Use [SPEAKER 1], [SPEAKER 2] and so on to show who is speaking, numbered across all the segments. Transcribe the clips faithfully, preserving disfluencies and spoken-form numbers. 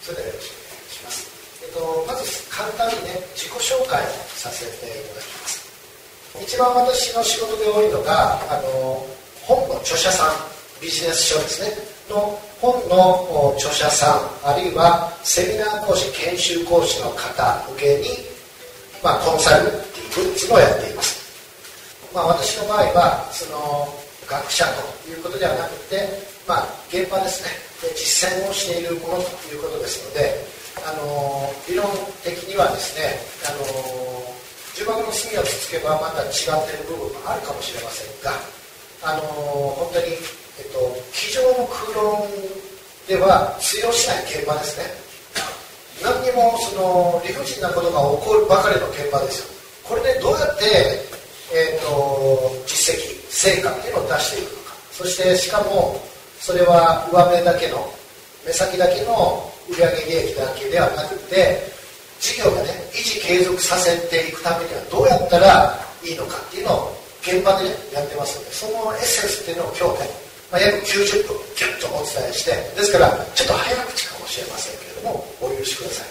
[SPEAKER 1] それではよろしくお願いします。えっと、まず簡単にね、自己紹介をさせていただきます。一番私の仕事で多いのが、あの本の著者さん、ビジネス書ですねの本の著者さん、あるいはセミナー講師、研修講師の方向けに、まあ、コンサルティングっていうのをやっています。まあ、私の場合はその学者ということではなくて、まあ、現場ですね、実践をしているものということですので、あの理論的にはですね、あの重箱の隅をつつけばまた違っている部分もあるかもしれませんが、あの本当に、えっと、机上の空論では通用しない現場ですね。何にもその理不尽なことが起こるばかりの現場ですよ。これでどうやって、えっと、実績成果っていうのを出していくのか、そしてしかもそれは上目だけの目先だけの売上利益だけではなくて、事業がね維持継続させていくためにはどうやったらいいのかっていうのを現場で、ね、やってますので、そのエッセンスっていうのを今日ね、まあ、約きゅうじゅっぷんギュッとお伝えして、ですからちょっと早口かもしれませんけれどもお許しください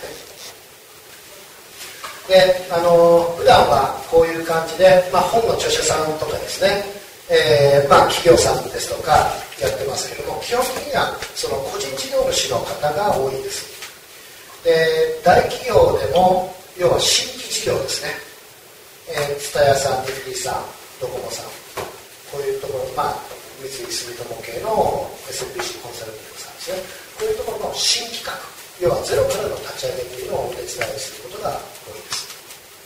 [SPEAKER 1] ね。で、あの普段はこういう感じで、まあ、本の著者さんとかですね、えーまあ、企業さんですとかやってますけども、基本的にはその個人事業主の方が多いです。で、大企業でも要は新規事業ですね、えー、ツタヤさん、ニフティさん、ドコモさん、こういうところ、まあ、三井住友系の エスエヌビーシー コンサルティングさんですね、こういうところの新企画、要はゼロからの立ち上げというのをお手伝いすることが多いです。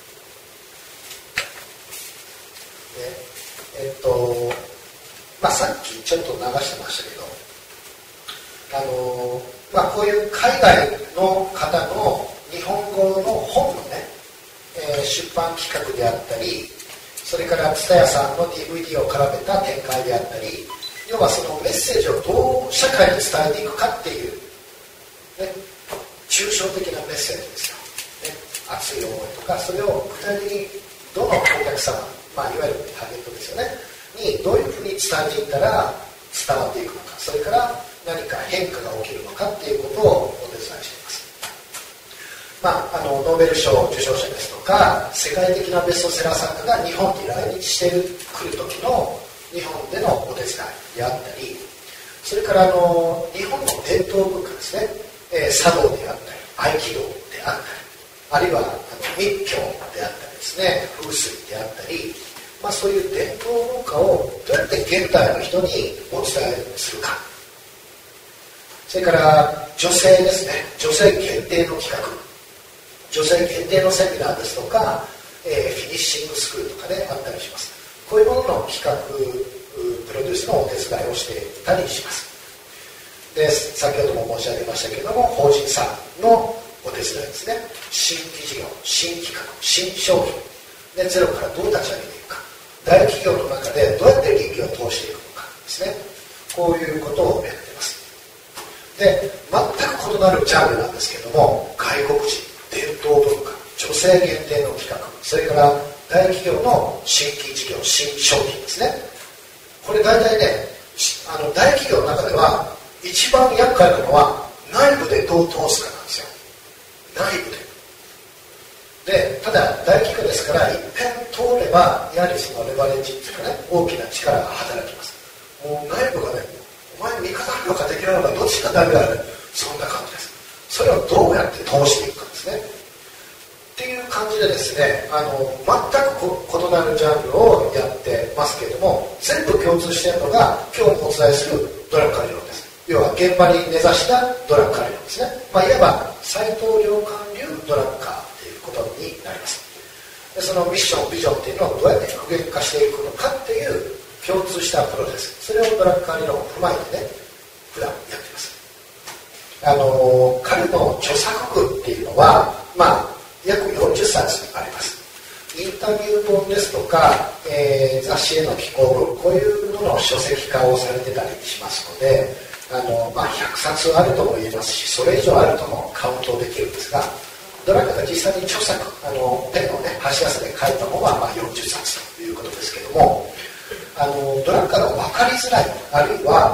[SPEAKER 1] で、えっと、まあ、さっきちょっと流してましたけど、あの、まあ、こういう海外の方の日本語の本のね、えー、出版企画であったり、それからツタヤさんの ディーブイディー を絡めた展開であったり、要はそのメッセージをどう社会に伝えていくかっていう、ね、抽象的なメッセージですよ、ね、熱い思いとか、それを具体的にどのお客様、まあ、いわゆるターゲットですよねにどういうふうに伝えていったら伝わっていくのか、それから何か変化が起きるのかっていうことをお手伝いしています。まあ、あのノーベル賞受賞者ですとか世界的なベストセラー作家が日本に来日してくる時の日本でのお手伝いであったり、それからあの日本の伝統文化ですね、えー、茶道であったり合気道であったり、あるいはあの密教であったりですね、風水であったり、まあ、そういう伝統文化をどうやって現代の人にお伝えするか、それから女性ですね、女性限定の企画、女性限定のセミナーですとか、えー、フィニッシングスクールとかねあったりします。こういうものの企画プロデュースのお手伝いをしていたりします。で、先ほども申し上げましたけれども、法人さんのお手伝いですね、新規事業、新企画、新商品でゼロからどう立ち上げていくか、大企業の中でどうやって利益を通していくのかですね、こういうことをやっています。で、全く異なるジャンルなんですけども、外国人、伝統文化、女性限定の企画、それから大企業の新規事業、新商品ですね。これ大体ね、あの大企業の中では一番厄介なのは内部でどう通すかなんですよ。内部で。で、ただ大企業ですから一遍通ればやはりそのレバレッジっていうかね、大きな力が働きます。もう内部がね、お前味方なのか敵なのかどっちかダメだね、そんな感じです。それをどうやって通していくかですねっていう感じでですね、あの全く異なるジャンルをやってますけれども、全部共通しているのが今日お伝えするドラッカー理論です。要は現場に根ざしたドラッカー理論ですね。まあ、いわば斉藤良寛流ドラッカーということになります。で、そのミッションビジョンっていうのをどうやって具現化していくのかっていう共通したプロセス、それをドラッカー理論を踏まえてね普段やっています。あの彼の著作群っていうのは、まあ、約よんじゅっさつあります。インタビュー本ですとか、えー、雑誌への寄稿文、こういうものを書籍化をされてたりしますので、あの、まあ、ひゃくさつあるとも言えますし、それ以上あるともカウントできるんですが、ドラッカーが実際に著作、あのペンのね箸休めで書いた本はまあよんじゅっさつということですけども、あのドラッカーが分かりづらい、あるいは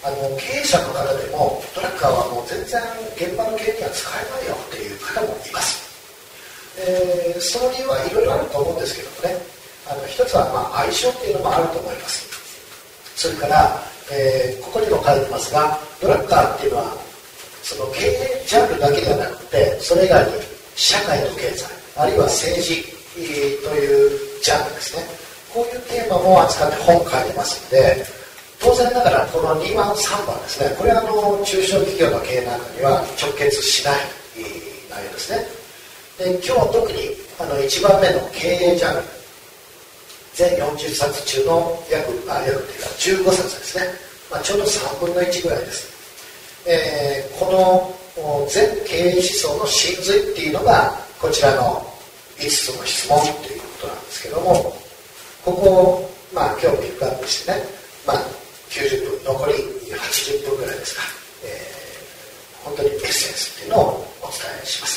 [SPEAKER 1] あの経営者の方でもドラッカーはもう全然現場の経営には使えないよっていう方もいます。えー、その理由はいろいろあると思うんですけどもね、あの一つはまあ相性っていうのもあると思います。それから、えー、ここにも書いてますが、ドラッカーっていうのはその経営ジャンルだけではなくて、それ以外に社会と経済、あるいは政治というジャンルですね、こういうテーマも扱って本書いてますので、当然ながらこのにばんさんばんですね、これはあの中小企業の経営なんかには直結しない内容ですね。で今日特にあのいちばんめの経営ジャンル、全よんじゅっさつ中の約、あ、約というかじゅうごさつですね、まあ、ちょうどさんぶんのいちぐらいです。えー、この全経営思想の真髄っていうのがこちらのいつつの質問ということなんですけども、ここを、まあ、今日ピックアップしてね、まあ、きゅうじゅっぷん、残りはちじゅっぷんぐらいですか、えー、本当にエッセンスっていうのをお伝えします。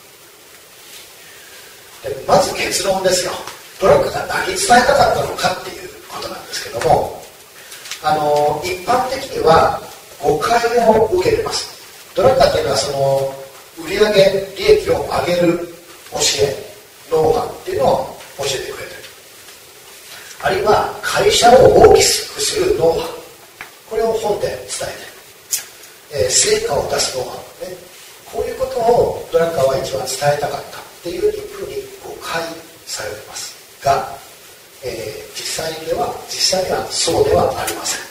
[SPEAKER 1] でまず結論ですよ。ドラッグが何伝えたかったのかっていうことなんですけども、あの一般的には誤解を受けてます。ドラッカーっていうのはその売上利益を上げる教え、ノウハウっていうのを教えてくれてる。あるいは会社を大きくするノウハウ、これを本で伝えてる。えー、成果を出すノウハウね、こういうことをドラッカーは一番伝えたかったっていうふうに誤解されてますが、えー、実際では実際にはそうではありません。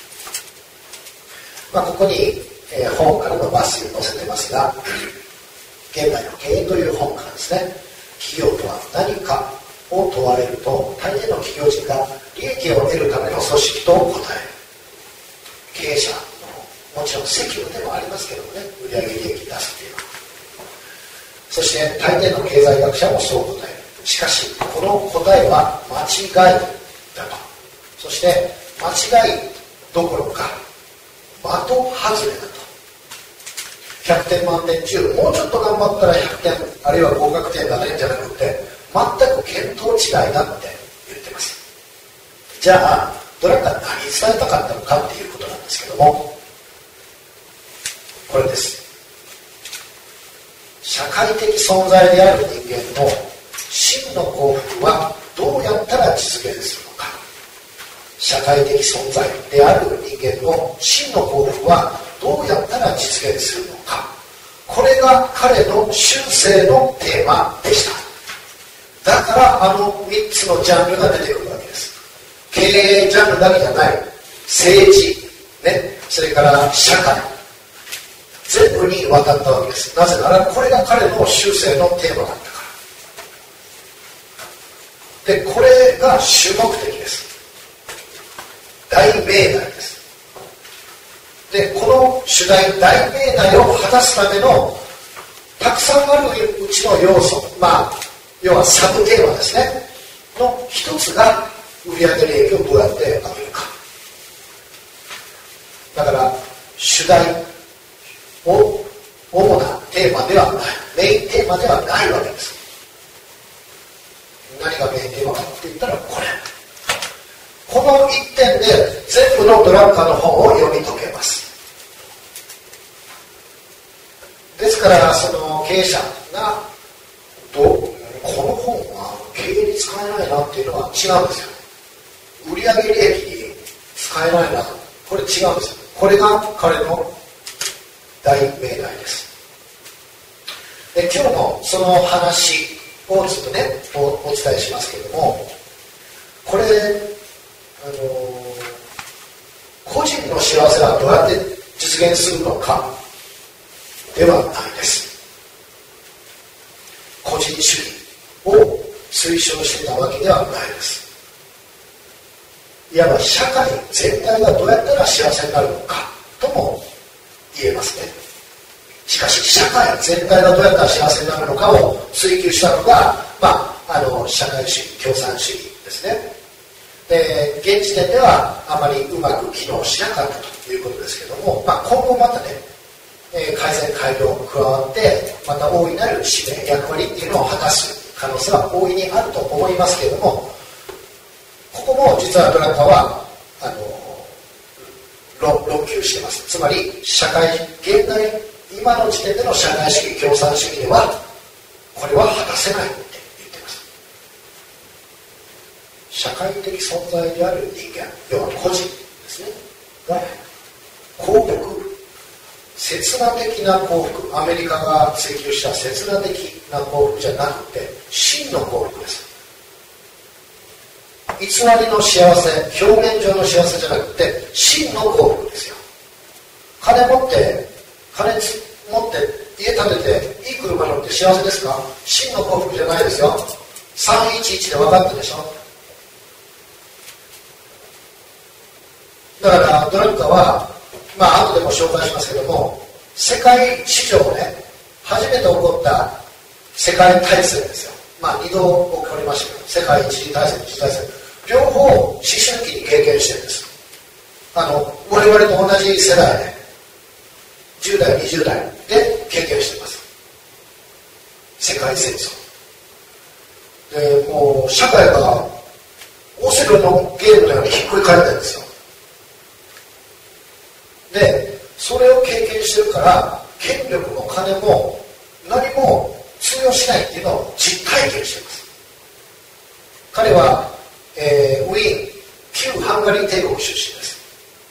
[SPEAKER 1] まあ、ここに、えー、本からの抜粋を載せてますが、現代の経営という本からですね、企業とは何かを問われると、大抵の企業人が利益を得るための組織と答える。経営者のもちろん責務でもありますけどもね、売上利益出すっていうのは。そして大抵の経済学者もそう答える。しかしこの答えは間違いだと。そして間違いどころか的外れだと。ひゃくてん満点中、もうちょっと頑張ったらひゃくてん、あるいは合格点が出るんじゃなくて、全く見当違いだって言ってます。じゃあドラッカー何伝えたかったのかっていうことなんですけども、これです。社会的存在である人間の真の幸福はどうやったら実現するのか。社会的存在である人間の真の幸福はどうやったら実現するのか。これが彼の終生のテーマでした。だからあのみっつのジャンルが出てくるわけです。経営ジャンルだけじゃない、政治、ね、それから社会、全部にわたったわけです。なぜならこれが彼の終生のテーマだったから。で、これが主目的です。大命題です。で、この主題、大命題を果たすためのたくさんあるうちの要素、まあ要はサブテーマですねの一つが売上利益をどうやって上げるか。だから主題を主なテーマではない、メインテーマではないわけです。何がメインテーマかって言ったらこれ。この一点で全部のドラッカーの本を読み解けます。ですからその経営者がどうこの本は経営に使えないなっていうのは違うんですよ。売上利益に使えないな、これ違うんですよ。これが彼の大命題です。で、今日のその話をずっとね お, お伝えしますけれども、これあの個人の幸せはどうやって実現するのかではないです。個人主義を推奨していたわけではないです。いわば社会全体がどうやったら幸せになるのかとも言えますね。しかし社会全体がどうやったら幸せになるのかを追求したのが、まあ、あの社会主義共産主義ですね。で、現時点ではあまりうまく機能しなかったということですけども、まあ、今後またね、えー、改善改良が加わってまた大いなる使命役割っていうのを果たす可能性は大いにあると思いますけれども、ここも実はドラッカーはあの論求しています。つまり社会現代今の時点での社会主義共産主義ではこれは果たせないって言っています。社会的存在である人間、要は個人ですねが幸福、刹那的な幸福、アメリカが追求した刹那的な幸福じゃなくて真の幸福です。偽りの幸せ、表面上の幸せじゃなくて真の幸福ですよ。金持って金持って家建てていい車乗って幸せですか？真の幸福じゃないですよ。さんいちいちで分かったでしょ。だからドラッカーはまあ後でも紹介しますけども、世界史上ね初めて起こった世界大戦ですよ。まあ二度起こりましたけど、世界一次大戦、二次大戦両方思春期に経験してるんです。あの我々と同じ世代でじゅう代にじゅう代で経験しています。世界戦争でもう社会がオセロのゲームのようにひっくり返ったんですよ。でそれを経験してるから権力も金も何も通用しないっていうのを実体験しています。彼はえー、ウィーン旧ハンガリー帝国出身です。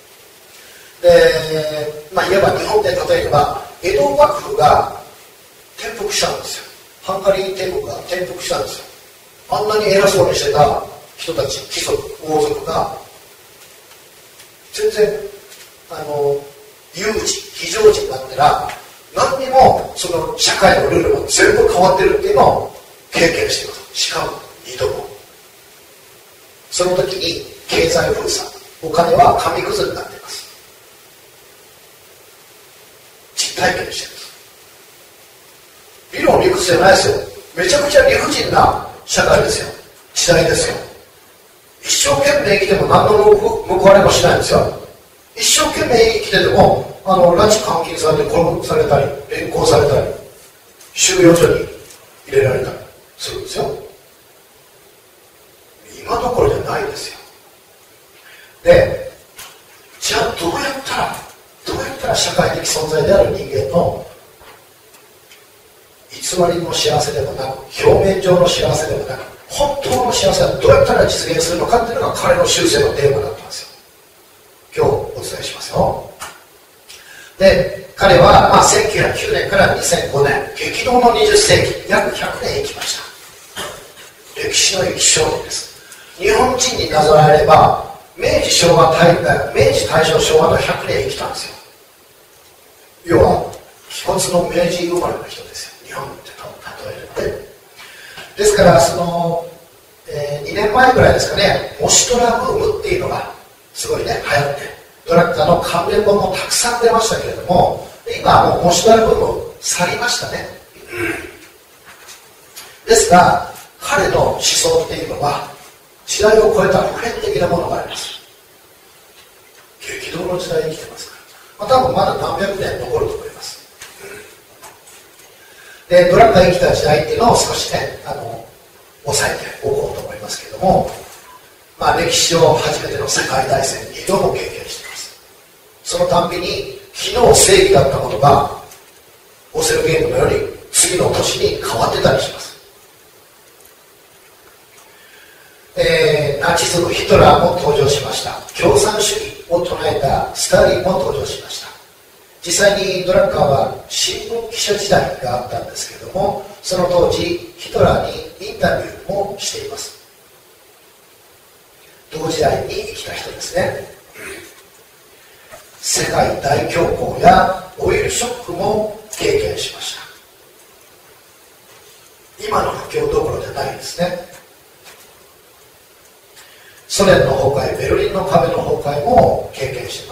[SPEAKER 1] で、まあ、いわば日本で例えば江戸幕府が転覆したんですよ。ハンガリー帝国が転覆したんですよ。あんなに偉そうにしてた人たち、貴族王族が全然あの有事非常時になったら何にもその社会のルールも全部変わってるっていうのを経験しています。しかもにども。その時に経済封鎖、お金は紙くずになっています。実体験してるんです。理論理屈じゃないですよ。めちゃくちゃ理不尽な社会ですよ。時代ですよ。一生懸命生きても何の報われもしないんですよ。一生懸命生きててもあの拉致監禁されて殺されたり連行されたり収容所に入れられたりするんですよ。今どころじゃないですよ。で、じゃあどうやったらどうやったら社会的存在である人間の偽りの幸せでもなく表面上の幸せでもなく本当の幸せはどうやったら実現するのかっていうのが彼の終生のテーマだったんですよ。今日お伝えしますよ。で、彼は、まあ、せんきゅうひゃくきゅうねんからにせんごねん激動のにじゅっせいき約ひゃくねん生きました。歴史の生き証人です。日本人になぞらえれば明治昭和大明治大正昭和のひゃくねん生きたんですよ。要は気骨の明治生まれの人ですよ。日本って例えると。ですからその、えー、にねんまえぐらいですかね、モシトラブームっていうのがすごいね流行ってドラッカーの関連本もたくさん出ましたけれども、今はもうモシトラブーム去りましたね。ですが彼の思想っていうのは時代を超えた普遍的なものがあります。激動の時代に生きてますから、まあ、多分まだ何百年残ると思います。で、ドラッカーが生きた時代っていうのを少しねあの抑えておこうと思いますけれども、まあ、歴史上初めての世界大戦にども経験しています。そのたんびに昨日正義だったことがオセロゲームのように次の年に変わってたりします。えー、ナチズムヒトラーも登場しました。共産主義を唱えたスターリンも登場しました。実際にドラッカーは新聞記者時代があったんですけれども、その当時ヒトラーにインタビューもしています。同時代に生きた人ですね。世界大恐慌やオイルショックも経験しました。今の不況どころじゃないですね。ソ連の崩壊、ベルリンの壁の崩壊も経験しています。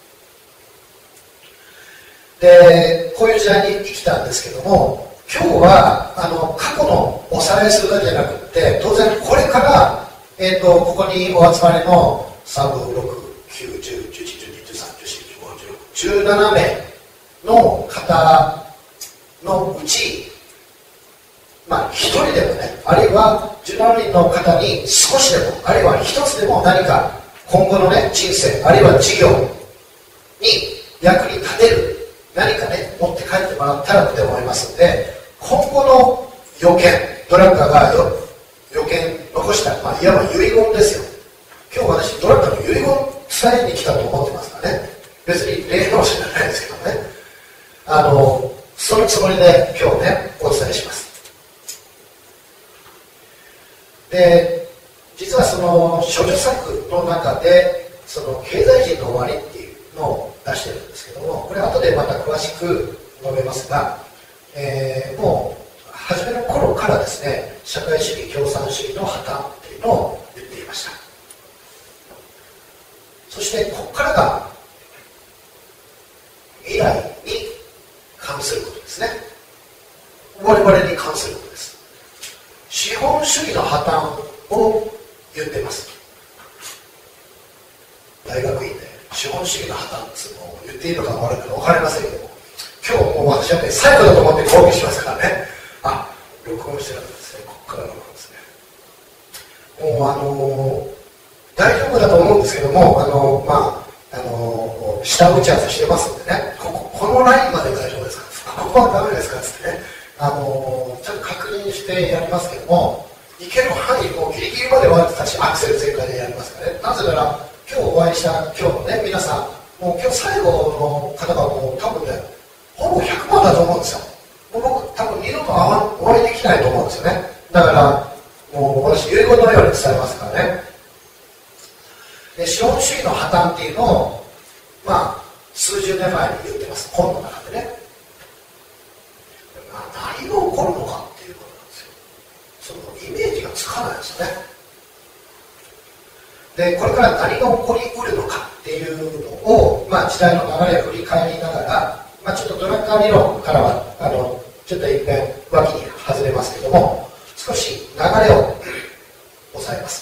[SPEAKER 1] で、こういう時代に生きたんですけども、今日はあの過去のおさらいするだけじゃなくて、当然これから、えー、とここにお集まりのさん、ご、ろく、きゅう、じゅう、じゅういち、じゅうに、じゅうさん、じゅうよん、じゅうご、じゅうろく、じゅうななめいの方のうち、まあ、一人でもね、あるいはじゅうななにんの方に少しでも、あるいは一つでも何か今後のね、人生、あるいは事業、 に役に立てる何かね持って帰ってもらったらと思いますので、今後の予見、ドラッカーが予見残した、まあ、いわば遺言ですよ。今日私ドラッカーの遺言伝えに来たと思ってますからね。別に霊能者じゃないですけどね、あのそのつもりで今日ねお伝えします。で、実はその処女作の中でその経済人の終わりっていうのを出してるんですけども、これ後でまた詳しく述べますが、えー、もう初めの頃からですね、社会主義共産主義の破綻っていうのを言っていました。そしてここからが未来に関することですね。我々に関することです。資本主義の破綻を言っています。大学院で資本主義の破綻っていうのを言っていいのか悪いのか分かりませんけども、今日もう私はね最後だと思って講義しますからね。あ、録音してなかったですね。ここから録音ですね。もうあのー、大丈夫だと思うんですけども、あのー、まああのー、下打ち合わせしてますんでね、ここ、このラインまで大丈夫ですか、ここはダメですかっつってね、あのー、ちょっと確認してやりますけども、いける範囲もうギリギリまで私たちアクセル全開でやりますからね。なぜなら今日お会いした今日のね皆さん、もう今日最後の方がもう多分ねほぼひゃくまんだと思うんですよ。もう僕多分二度とお会いできないと思うんですよね。だからもう私遺言のように伝えますからね。で、資本主義の破綻っていうのをまあ数十年前に言ってます、本の中でね。何が起こるのかっていうことなんですよ。そのイメージがつかないですよね。で、これから何が起こりうるのかっていうのを、まあ、時代の流れを振り返りながら、まあ、ちょっとドラッカー理論からはあのちょっと一遍脇に外れますけども、少し流れを抑えます。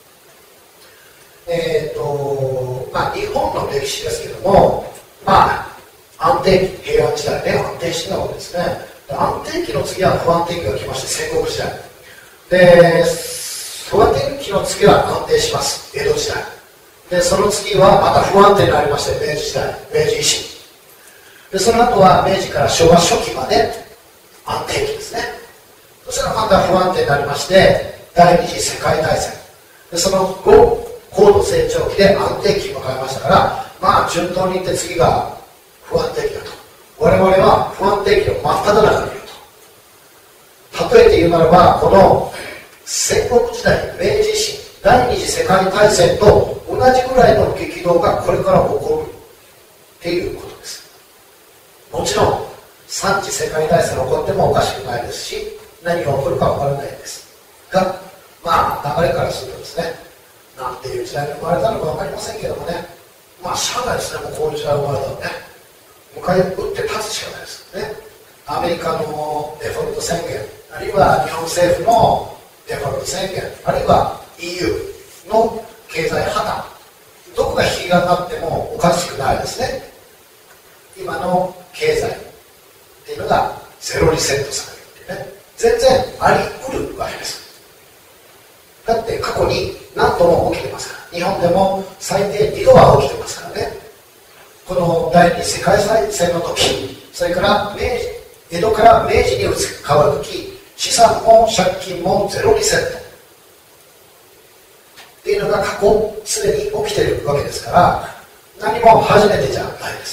[SPEAKER 1] えっとまあ日本の歴史ですけども、まあ安定期、平安時代ね、安定してたわけですね。安定期の次は不安定期が来まして、戦国時代で、不安定期の次は安定します、江戸時代で、その次はまた不安定になりまして、明治時代、明治維新で、その後は明治から昭和初期まで安定期ですね。そしたらまた不安定になりまして第二次世界大戦で、その後高度成長期で安定期を迎えましたから、まあ順当にいって次が不安定期だと。我々は不安定期の真っ只中にいると。例えて言うならば、この戦国時代、明治維新、第二次世界大戦と同じぐらいの激動がこれから起こるっていうことです。もちろん三次世界大戦が起こってもおかしくないですし、何が起こるかわからないですが、まあ流れからするとですね、なんていう時代に生まれたのか分かりませんけどもね、まあしゃあないですね、もうこういう時代に生まれたのね。迎え撃って立つしかないですね。アメリカのデフォルト宣言、あるいは日本政府のデフォルト宣言、あるいは イーユー の経済破綻、どこが引き金になってもおかしくないですね。今の経済っていうのがゼロリセットされるってね、全然あり得るわけです。だって過去に何度も起きてますから、日本でも最低にどは起きてますからね。この第二次世界大戦の時、それから明治、江戸から明治に移り変わる時、資産も借金もゼロリセットっていうのが過去すでに起きているわけですから、何も初めてじゃないです。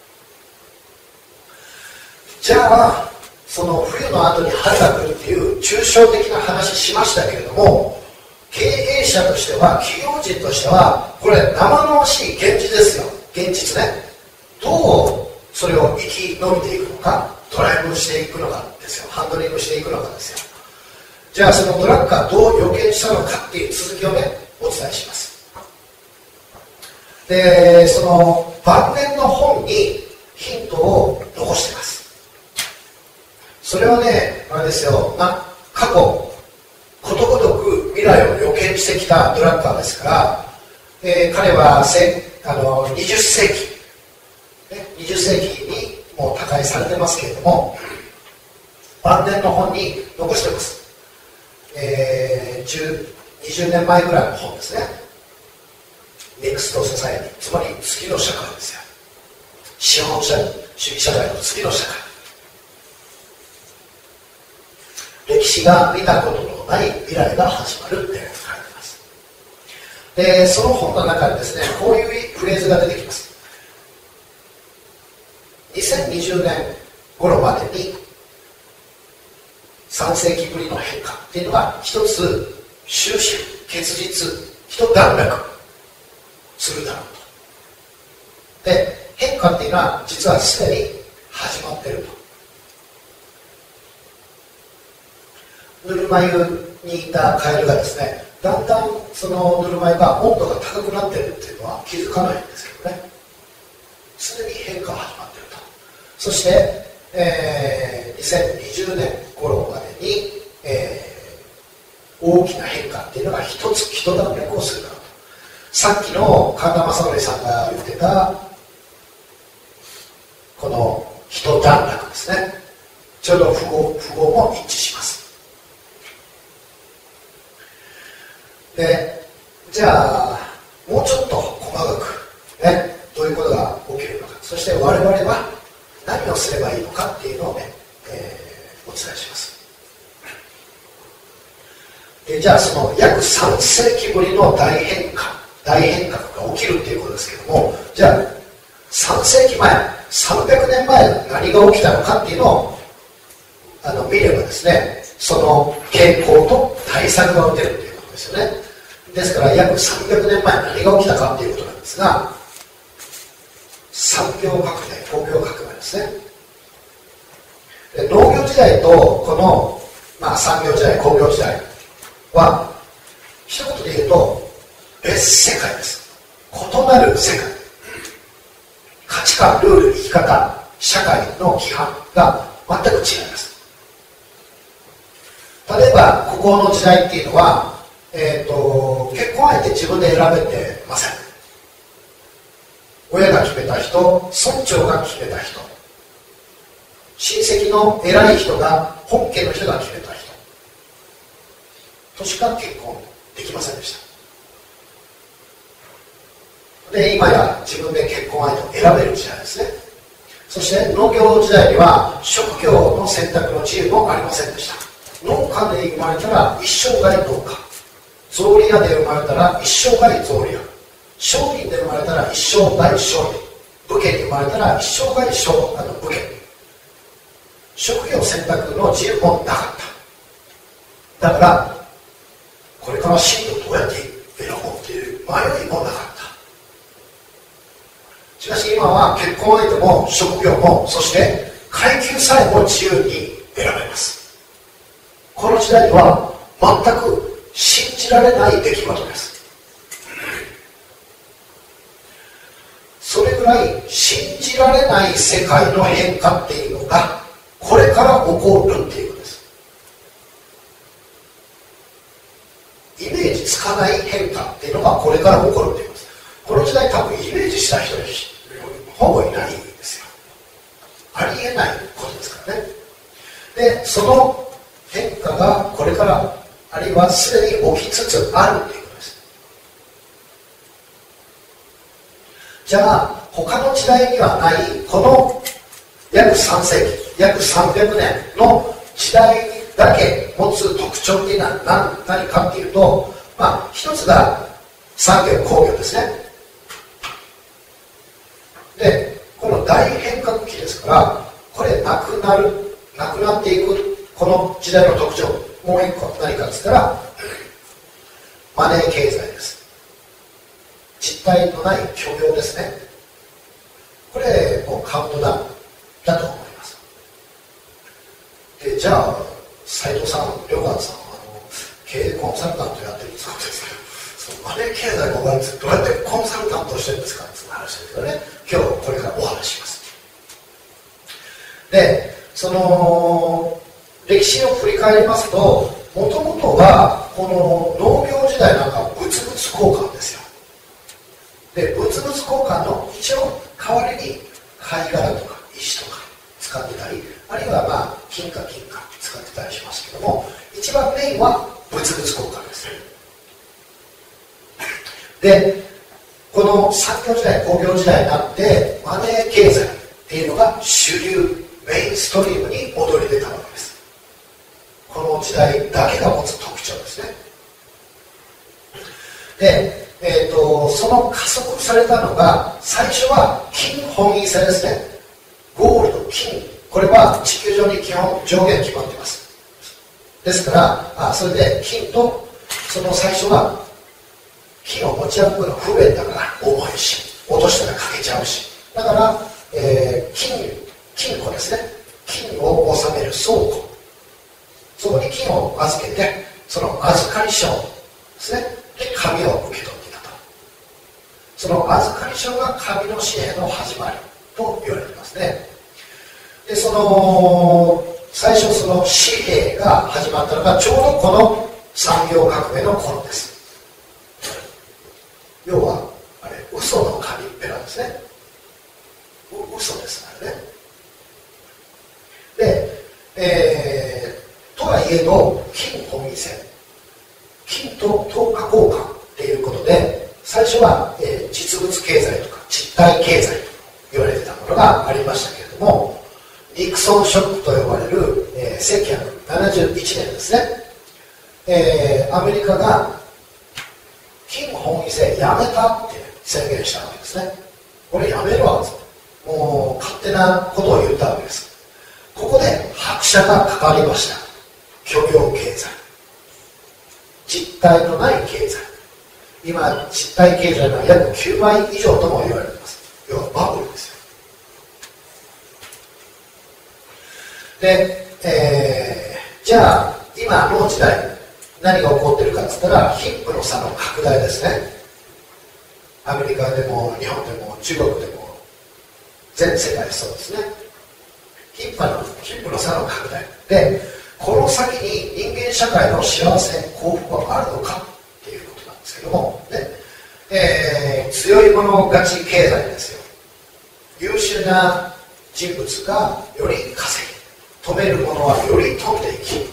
[SPEAKER 1] じゃあその冬の後に春が来るっていう抽象的な話しましたけれども、経営者としては、企業人としては、これ生々しい現実ですよ。現実ね。どうそれを生き延びていくのか、ドライブしていくのかですよ。ハンドリングしていくのかですよ。じゃあそのドラッカーどう予見したのかっていう続きをね、お伝えします。で、その晩年の本にヒントを残しています。それはね、あれですよ、な過去ことごとく未来を予見してきたドラッカーですから、えー、彼はせあのにじゅっせいき、ね、にじゅっせいきにもう他界されてますけれども、晩年の本に残してます。えー、じゅう、にじゅうねんまえぐらいの本ですね。ネクストソサエティ、つまり次の社会ですよ。 資本主義社会の次の社会、歴史が見たことのない未来が始まるって書いてます。で、その本の中でですね、こういうフレーズが出てきます。にせんにじゅうねん頃までにさん世紀ぶりの変化っていうのが一つ終止符、結実、一段落するだろうと。で、変化っていうのは実はすでに始まっていると。ぬるま湯にいたカエルがですね、だんだんそのぬるま湯が温度が高くなっているっていうのは気づかないんですけどね、すでに変化が始まっていると。そして、えー、にせんにじゅうねん頃までに、えー、大きな変化っていうのが一つ一段落をするだろうと。さっきの神田正則さんが言ってたこの一段落ですね、ちょうど符号、符号も一致します。で、じゃあもうちょっと細かくね、どういうことが起きるのか、そして我々は何をすればいいのかっていうのをね、えー、お伝えします。で、じゃあその約さん世紀ぶりの大変化、大変革が起きるっていうことですけども、じゃあさん世紀前、さんびゃくねんまえ何が起きたのかっていうのをあの見ればですね、その傾向と対策が打てるっていうことですよね。ですから約さんびゃくねんまえ何が起きたかっていうことなんですが、産業革命、工業革命ですね。で、農業時代とこの、まあ、産業時代、工業時代は一言で言うと別世界です。異なる世界、価値観、ルール、生き方、社会の規範が全く違います。例えばここの時代っていうのは、えーと、結婚相手自分で選べてません。親が決めた人、村長が決めた人、親戚の偉い人が、本家の人が決めた人としか結婚できませんでした。で、今や自分で結婚相手を選べる時代ですね。そして農業時代には職業の選択の自由もありませんでした。農家で生まれたら一生涯農家、草履屋で生まれたら一生涯草履屋、商人で生まれたら一生涯商人、武家に生まれたら一生涯商あの武家、職業選択の自由もなかった。だからこれから進路どうやって選ぼうっていう迷いもなかった。しかし今は結婚相手も職業も、そして階級さえも自由に選べます。この時代は全く信じられない出来事です。それぐらい信じられない世界の変化っていうのがこれから起こるっていうことです。イメージつかない変化っていうのがこれから起こるっていうことです。この時代多分イメージした人ほぼいないんですよ。ありえないことですからね。で、その変化がこれからあるいはすでに起きつつあるっていうことです。じゃあ他の時代にはないこの約さん世紀、約さんびゃくねんの時代だけ持つ特徴っていうのは 何, 何かっていうと、まあ一つが産業工業ですね。で、この大変革期ですから、これなくなる、なくなっていくこの時代の特徴、もう一個何かっつったらマネー経済です。実体のない許容ですね。これもうカウントダウンだと思います。で、じゃあ斉藤さん、両川さん、あの経営コンサルタントやってるそうですけど、そのマネー経済の場合どうやってコンサルタントをしてるんですかっていう話ですけどね、今日これからお話します。で、その歴史を振り返りますと、もともとはこの農業時代なんか物々交換ですよ。で、物々交換の一応代わりに貝殻とか石とか使ってたり、あるいはまあ金貨金貨使ってたりしますけども、一番メインは物々交換ですね。で、このの産業時代、工業時代になってマネー経済っていうのが主流、メインストリームに躍り出たわけです。この時代だけが持つ特徴ですね。で、えーと、その加速されたのが、最初は金本位制ですね。ゴールド、金、これは地球上に基本上限決まっています。ですから、あそれで金と、その最初は金を持ち運ぶのは不便だから重いし、落としたら欠けちゃうし、だから、えー、金、金庫ですね。金を収める倉庫、そこに金を預けて、その預かり証ですね、で紙を受け取っていたと。その預かり証が紙の紙幣の始まりと言われていますね。で、その最初その紙幣が始まったのがちょうどこの産業革命の頃です。要はあれ嘘の紙っぺらですね。う嘘ですからね。で、えー、とはいえど金本位制、金と等価交換っていうことで、最初は、えー、実物経済とか実体経済と言われてたものがありましたけれども、ニクソンショックと呼ばれる、えー、せんきゅうひゃくななじゅういちねんですね、えー、アメリカが金本位制やめたって宣言したわけですね。これやめろわ、もう勝手なことを言ったわけです。ここで拍車がかかりました。虚業経済、実体のない経済、今実体経済の約きゅうばい以上とも言われています。要はバブルですよ。で、えー、じゃあ今の時代何が起こってるかって言ったら、貧富の差の拡大ですね。アメリカでも日本でも中国でも全世界そうですね。貧富の貧富の差の拡大で、この先に人間社会の幸せ幸福はあるのかっていうことなんですけども、ね、えー、強い者勝ち経済ですよ。優秀な人物がより稼ぎ、止める者はより飛んでいき、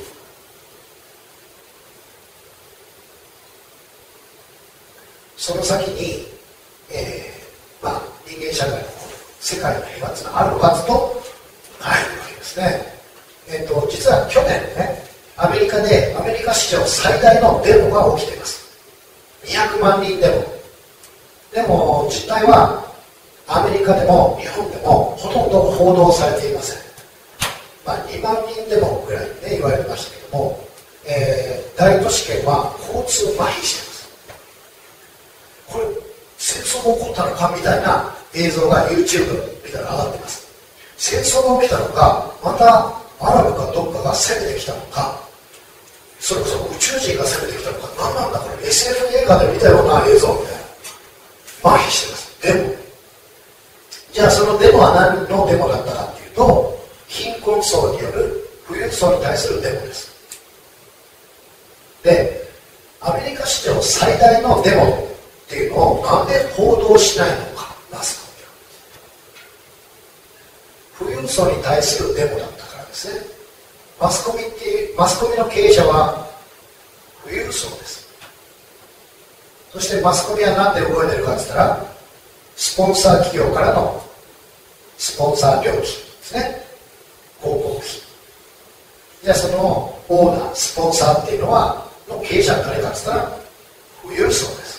[SPEAKER 1] その先に、えーまあ、人間社会の世界の平和というのはあるはずとないわけですね。えーと、実は去年ね、アメリカでアメリカ史上最大のデモが起きています。にひゃくまんにんデモ。でも実態はアメリカでも日本でもほとんど報道されていません。まあ、にまんにんデモぐらいね言われましたけども、えー、大都市圏は交通麻痺しています。これ戦争が起こったのかみたいな映像が YouTube 見たら上がっています。戦争が起きたのか、またアラブかどっかが攻めてきたのか、それこそ宇宙人が攻めてきたのか、何なんだこれ エスエフ 映画で見たような映像みたいな、麻痺してます。デモ。じゃあそのデモは何のデモだったかっていうと、貧困層による富裕層に対するデモです。で、アメリカ史上最大のデモっていうのをなんで報道しないのか、マスコミは。富裕層に対するデモだったからですね。マスコミっていう、マスコミの経営者は富裕層です。そしてマスコミは何で動いてるかって言ったら、スポンサー企業からのスポンサー料金ですね。広告費。じゃあそのオーナー、スポンサーっていうのは、の経営者は誰かって言ったら、富裕層です。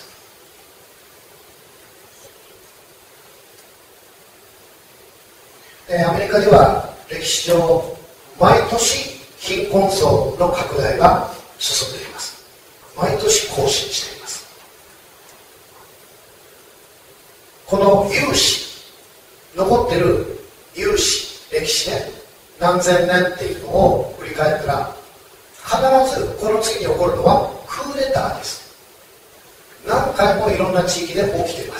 [SPEAKER 1] で、アメリカでは歴史上、毎年貧困層の拡大が進んでいます。毎年更新しています。この有史、残ってる有史、歴史ね、何千年っていうのを振り返ったら、必ずこの次に起こるのはクーデターです。何回もいろんな地域で起きています。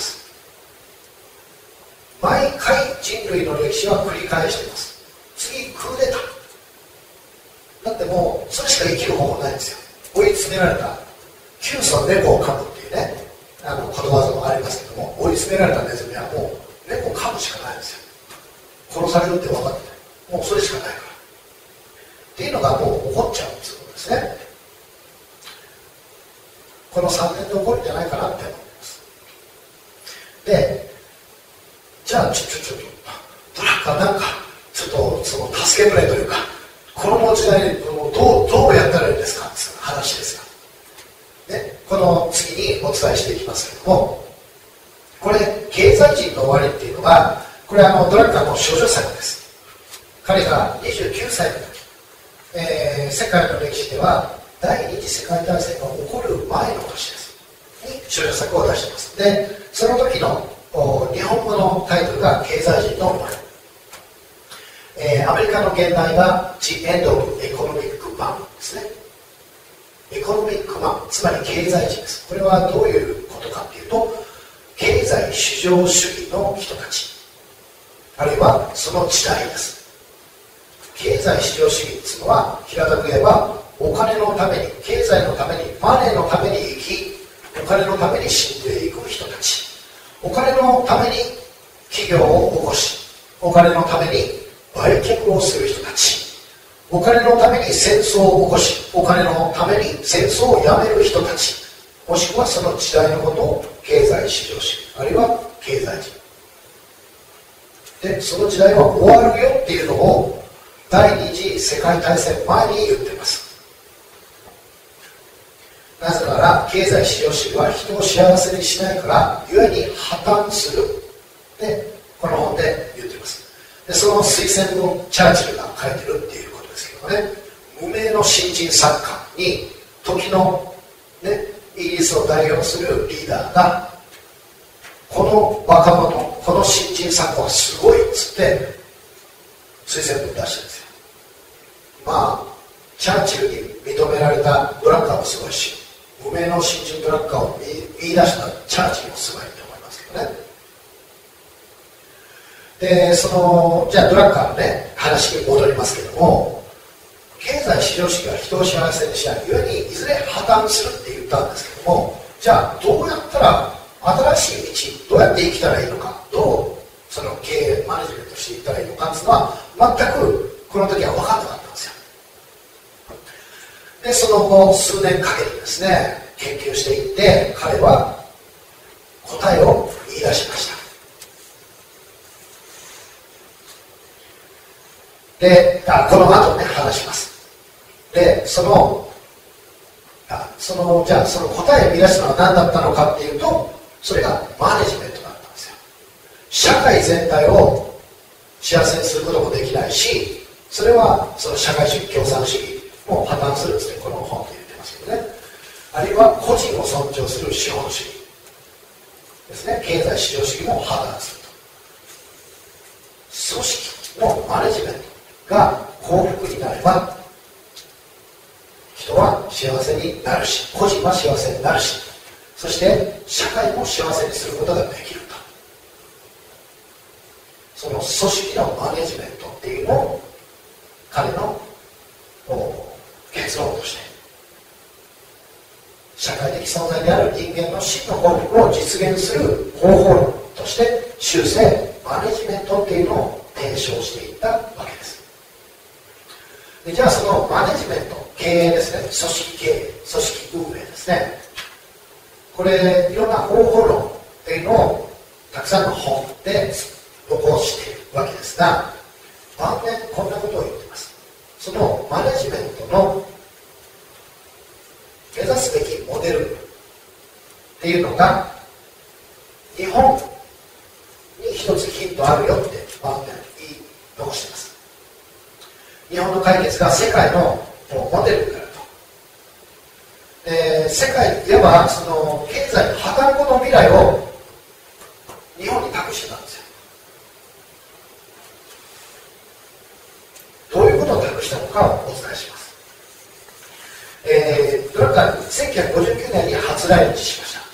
[SPEAKER 1] 毎回人類の歴史は繰り返しています。次クーデター。だってもうそれしか生きる方法ないんですよ。追い詰められた窮鼠猫を噛むっていうね、あのことわざもありますけども、追い詰められたネズミはもう猫を噛むしかないんですよ。殺されるって分かってない。もうそれしかないからっていうのがもう起こっちゃうっていうことですね。このさんねんで起こるんじゃないかなって思います。 で、じゃあちょちょちょっとドラッカーなんかちょっとその助けてくれというか、この持ち代どうどうやったらいいんですかっていう話ですよ。ね、この次にお伝えしていきますけども、これ経済人の終わりっていうのは、これあのドラッカーの処女作です。彼がにじゅうきゅうさいの時、えー、世界の歴史では第二次世界大戦が起こる前の年ですに処女作を出しています。でその時の日本語のタイトルが経済人の終わり、えー、アメリカの現代は The End of Economic Man ですね。エコノミックマン、つまり経済人です。これはどういうことかというと、経済市場主義の人たち、あるいはその時代です。経済市場主義というのは、平たく言えばお金のために、経済のために、マネーのために生き、お金のために死んでいく人たち、お金のために企業を起こし、お金のために売却をする人たち、お金のために戦争を起こし、お金のために戦争をやめる人たち、もしくはその時代のことを経済市場主義、あるいは経済人で、その時代は終わるよっていうのを第二次世界大戦前に言っています。なぜなら経済市場主義は人を幸せにしないから、故に破綻するで、この本で言っています。でその推薦文、チャーチルが書いてるっていうことですけどね、無名の新人作家に時の、ね、イギリスを代表するリーダーが、この若者、この新人作家はすごいっつって推薦文出してるんですよ。まあチャーチルに認められたドラッカーもすごいし、無名の新人ドラッカーを言い出したチャーチルもすごいと思いますけどね。でそのじゃあドラッカーのね話に戻りますけども、経済市場主義は人を幸せにしない、故にいずれ破綻するって言ったんですけども、じゃあどうやったら新しい道、どうやって生きたらいいのか、どうその経営マネジメントしていったらいいのかっていうのは全くこの時は分かんなかったんですよ。でその後数年かけてですね研究していって、彼は答えを言い出しました。であこの後ね話します。でそのあそのじゃあその答えを見出したのは何だったのかっていうと、それがマネジメントだったんですよ。社会全体を幸せにすることもできないし、それはその社会主義共産主義も破綻するんですね、この本で言ってますけどね。あるいは個人を尊重する資本主義ですね、経済市場主義も破綻すると。組織のマネジメントが幸福になれば人は幸せになるし、個人は幸せになるし、そして社会も幸せにすることができると。その組織のマネジメントっていうのを彼の結論として、社会的存在である人間の真の幸福を実現する方法論として終生マネジメントっていうのを提唱していったわけです。でじゃあそのマネジメント、経営ですね、組織経営、組織運営ですね、これいろんな方法論っていうのをたくさんの本で残しているわけですが、晩年こんなことを言っています。そのマネジメントの目指すべきモデルっていうのが日本に一つヒントあるよって晩年言い残しています。日本の解決が世界のモデルになると。で世界いわばその経済の破綻後の未来を日本に託してたんですよ。どういうことを託したのかをお伝えします。えー、ドラッカーにせんきゅうひゃくごじゅうきゅうねんに初来日しました。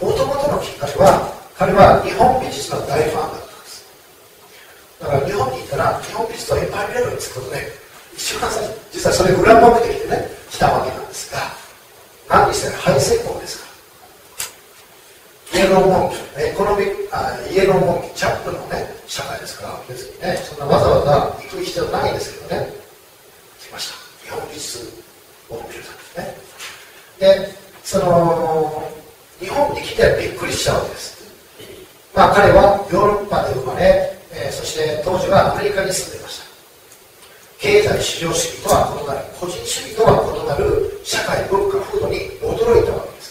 [SPEAKER 1] もともとのきっかけは、彼は日本美術の大ファンだったんです。だから日本に行ったら日本美術をいっぱい見れるんですけどね、一番最初実はそれ裏目的でね来たわけなんですが、何にせよ敗戦国ですから、イエローモンキー、エコノミックあイエローモンキーチャップのね社会ですから、別にねそんなわざわざ行く必要ないですけどね、来ました。日本美術を見るためにね。でその日本に来てびっくりしたわけです。ままあ、彼はヨーロッパで生まれ、えー、そして当時はアメリカに住んでいました。経済至上主義とは異なる、個人主義とは異なる社会文化風土に驚いたわけです。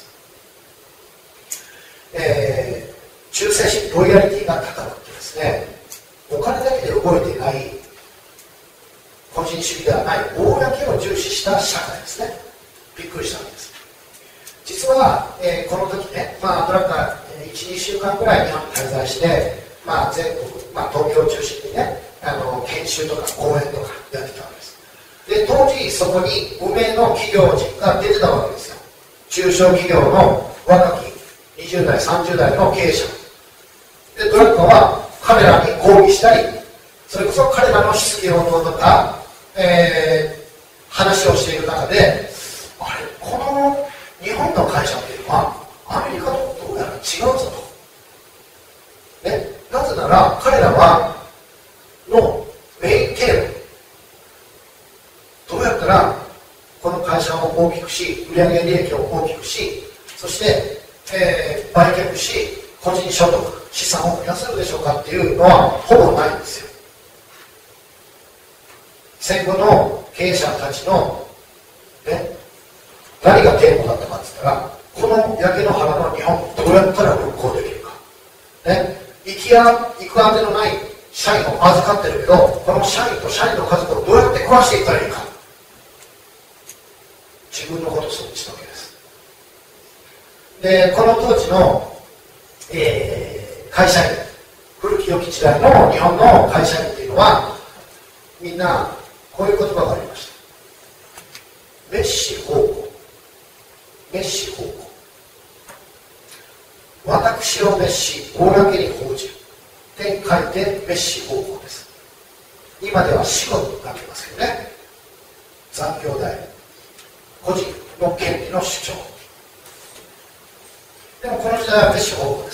[SPEAKER 1] えー、忠誠心ロイヤリティが高くてですね、お金だけで動いていない個人主義ではない公を重視した社会ですね。びっくりしたわけです。実は、えー、この時ね、まあ、ドラッカーいち、にしゅうかんぐらい日本に滞在して、まあ、全国、まあ、東京を中心にね、あの研修とか講演とかやってたわけです。で、当時そこに無名の企業人が出てたわけですよ。中小企業の若きにじゅう代さんじゅう代の経営者で、ドラッカーは彼らに抗議したり、それこそ彼らの質疑応答とか、えー、話をしている中で、あれ、この日本の会社っていうのはアメリカとどうやら違うぞと、ね、なぜなら彼らはのメインテーマ、どうやったらこの会社を大きくし、売上利益を大きくし、そして、えー、売却し、個人所得、資産を増やせるでしょうかっていうのはほぼないんですよ。戦後の経営者たちの、ね、何がテーマだったかって言ったら、この焼け野原の日本、どうやったら復興できるか。ね、行きや行くあてのない社員を預かってるけど、この社員と社員の家族をどうやって食わしていったらいいか。自分のことをそうしたわけです。で、この当時の、えー、会社員、古き良き時代の日本の会社員っていうのは、みんなこういう言葉がありました。滅私奉公。滅私奉公。私を滅し、公に報じる。って書いて滅私奉公です。今では死後になってますけどね。残業代、個人の権利の主張。でもこの時代は滅私奉公です。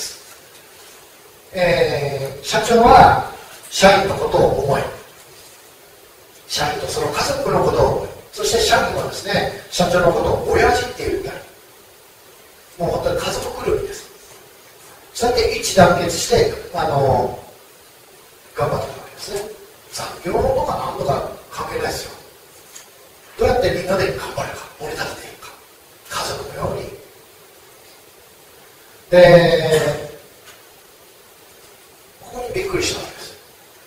[SPEAKER 1] えー、社長は社員のことを思い、社員とその家族のことを思い、そして社員はですね、社長のことを親父って言うんだ。もう本当に家族ぐるみです。そうやって一致団結して、あのー、頑張ってたわけですね。残業とか何とか関係ないですよ。どうやってみんなで頑張るか、盛り立てていくか、家族のように。で、ここにびっくりしたわけです。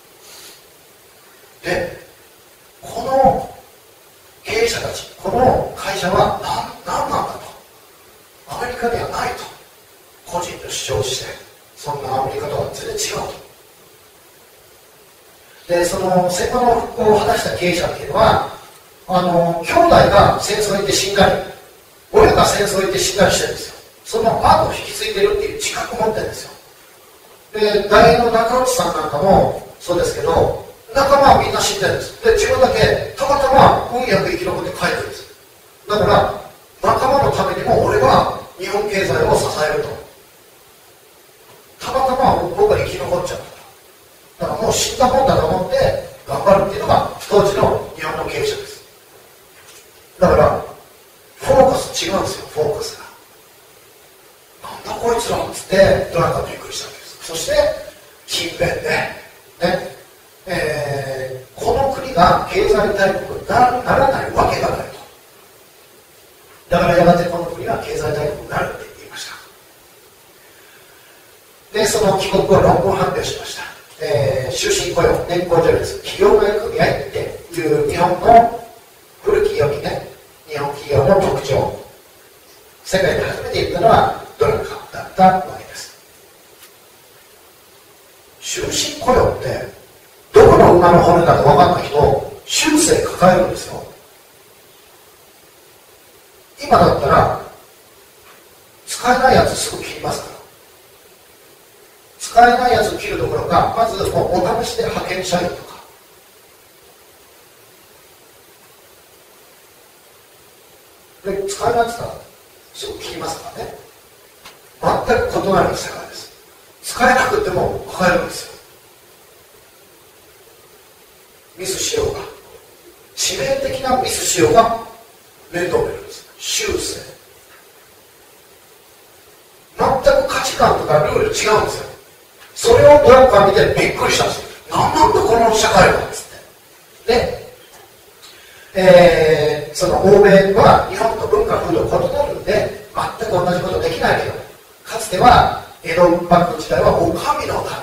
[SPEAKER 1] で、この経営者たち、この会社は何、何なんだと。アメリカではないと。個人と主張して、そんなアメリカとは全然違うと。で、その戦後の復興を果たした経営者っていうのは、あの、兄弟が戦争に行って死んだり、親が戦争に行って死んだりしてるんですよ。その後を引き継いでるっていう自覚を持ってるんですよ。で、大英の中内さんなんかもそうですけど、仲間はみんな死んでるんです。で、自分だけたまたま運よく生き残って帰るんです。だから、仲間のためにも俺は日本経済を支えると。たまたま僕が生き残っちゃった。だからもう死んだもんだと思って頑張るっていうのが当時の日本の経営者です。だから、フォーカス違うんですよ、フォーカスが。なんだこいつらっつってドラッカーびっくりしたわけです。そして、勤勉で、ね、えー、この国が経済大国にならないわけがないと。だからやがてこの国は経済大国になるって言いました。で、その帰国後論文発表しました。えー、終身雇用、年功序列、企業外組合っていう日本の古き良きね、日本企業の特徴。世界で初めて言ったのはドラッカーだったわけです。終身雇用って、どこの馬の骨だか分かんない人、終生抱えるんですよ。今だったら、使えないやつすぐ切りますから。使えないやつを切るところが、まずもうお試しで派遣社員とか。で、使えないやつからすぐ切りますからね。全く異なる世界です。使えなくても抱えるんですよ。ミスしようが、致命的なミスしようが面倒見るんです。修正。全く価値観とかルール違うんですよ。 それをドラッカー見てびっくりしたんですよ。なんなんだこの社会はっつって。で、えー、その欧米は日本と文化風土異なるんで全く同じことできないけど、かつては江戸幕府時代はお上のため、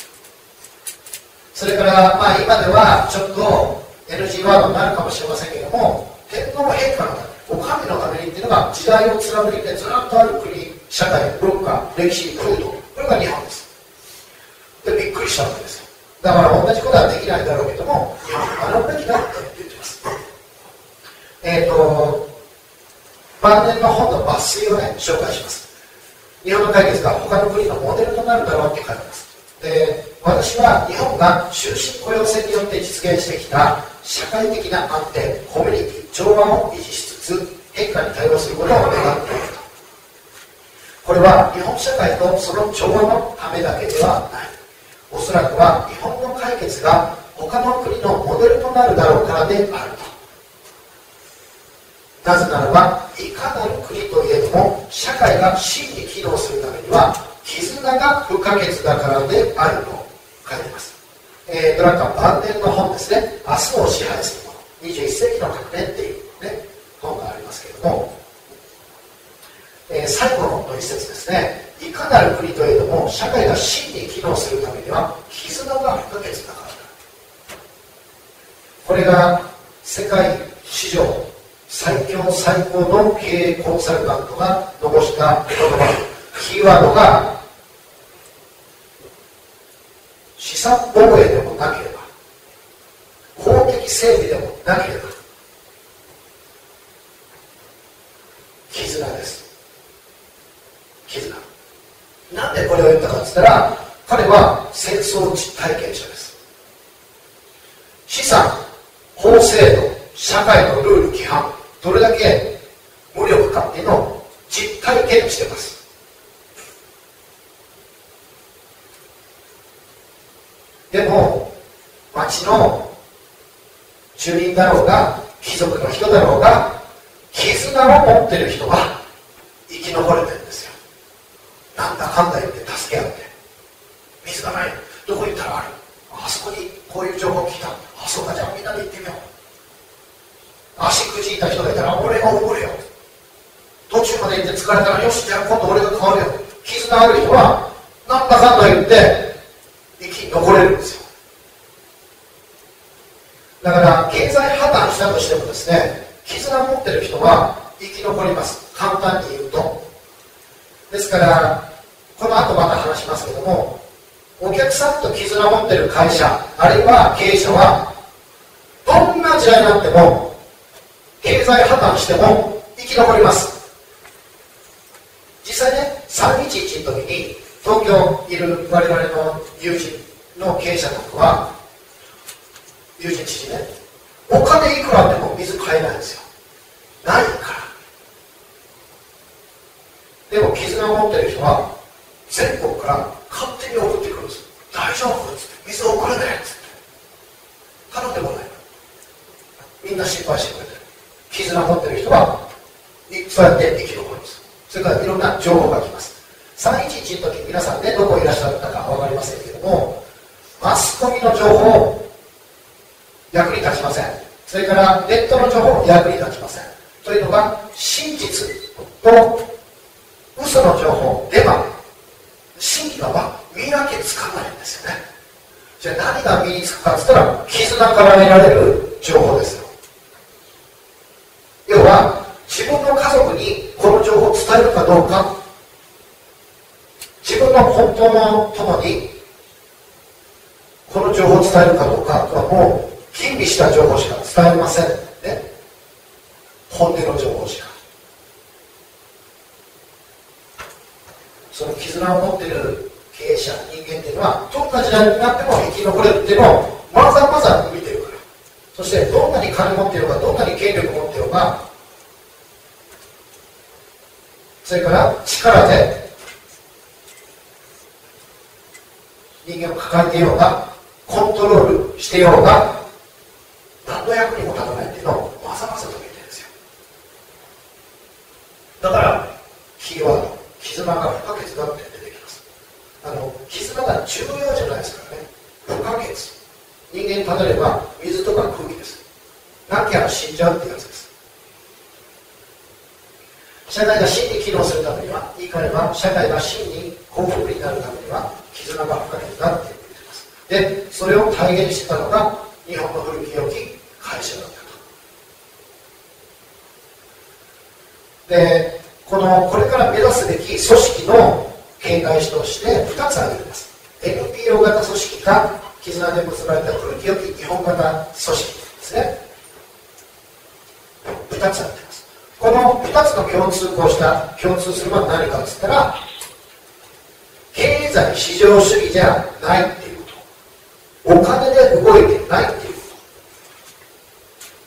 [SPEAKER 1] それからまあ今ではちょっと エヌジー ワードになるかもしれませんけども、天皇陛下のため、お上のためにっていうのが時代を貫いてずっとある国、社会、文化、歴史、風土、これが日本です。でびっくりしたわけですよ。だから同じことはできないだろうけども、日本は学ぶべきだって言ってます。えっと晩年の本の抜粋をね紹介します。日本の解決が他の国のモデルとなるだろうって書いてます。で、私は日本が終身雇用制によって実現してきた社会的な安定、コミュニティ、調和を維持しつつ変化に対応することを願っていると。これは日本社会とその調和のためだけではない。おそらくは日本の解決が他の国のモデルとなるだろうからであると。なぜならば、いかなる国といえども社会が真に機能するためには絆が不可欠だからであると書いてます。えー、ドラッカー晩年の本ですね、明日を支配するもの、にじゅういっ世紀の革命っていう、ね、本がありますけれども、えー、最後の一節ですね、いかなる国といえども社会が真に機能するためには絆が不可欠だからだ。これが世界史上最強最高の経営コンサルタントが残した言葉、キーワードが資産防衛でもなければ、公的整備でもなければ、絆です。絆。なんでこれを言ったかって言ったら、彼は戦争実体験者です。資産、法制度、社会のルール規範、どれだけ無力かっていうのを実体験しています。でも町の住人だろうが貴族の人だろうが絆を持ってる人は生き残れてるんですよ。なんだかんだ言って助け合って、水がない、どこ行ったらある、あそこにこういう情報聞いた、あそうか、じゃあみんなで行ってみよう、足くじいた人がいたら俺がおごるよ、途中まで行って疲れたらよし、じゃあ今度俺が変わるよ、絆ある人はなんだかんだ言って生き残れるんですよ。だから経済破綻したとしてもですね、絆を持ってる人は生き残ります。簡単に言うと。ですからこの後また話しますけども、お客さんと絆を持ってる会社あるいは経営者はどんな時代になっても経済破綻しても生き残ります。実際ね、さんいちいちの時に東京いる我々の友人の経営者とかは、友人知事ね、お金いくらあっても水買えないんですよ。ないから。でも絆を持ってる人は全国から勝手に送ってくるんです。大丈夫っつって、水送るねっつって頼んでもない。みんな心配してくれてる。絆を持ってる人はそうやって生き残るんです。それからいろんな情報が来ます。さんいちいちの時皆さんね、どこいらっしゃったか分かりませんけども、マスコミの情報役に立ちません。それからネットの情報役に立ちません。というのが真実と嘘の情報、デマ、真偽は見分けつかないんですよね。じゃあ何が身につくかって言ったら、絆から得られる情報ですよ。要は自分の家族にこの情報を伝えるかどうか、自分の本当の友にこの情報を伝えるかどうかはもう吟味した情報しか伝えませんね。本音の情報しか。その絆を持っている経営者、人間っていうのはどんな時代になっても生き残れるっていうのをまざまざ見てるから。そしてどんなに金持っているか、どんなに権力持っているか、それから力で人間を抱えていようがコントロールしてようが何の役にも立たないっていうのをわざわざと見てるんですよ。だからキーワード、絆が不可欠だって出てきます。あの絆が重例えば水とか空気です。なきゃ死んじゃうってやつです。社会が真に機能するためには、言い換えれば社会が真に幸福になるためには絆が不可欠だって言ってます。で、それを体現してたのが日本の古き良き会社だったと。で、このこれから目指すべき組織の形態としてふたつ挙げます。エヌピーオー 型組織か絆で結ばれた古き良き日本型組織ですね。ふたつ挙げてます。このふたつの共通項した共通するのは何かっつったら、経済市場主義じゃないっていうこと、お金で動いてないっていうこと、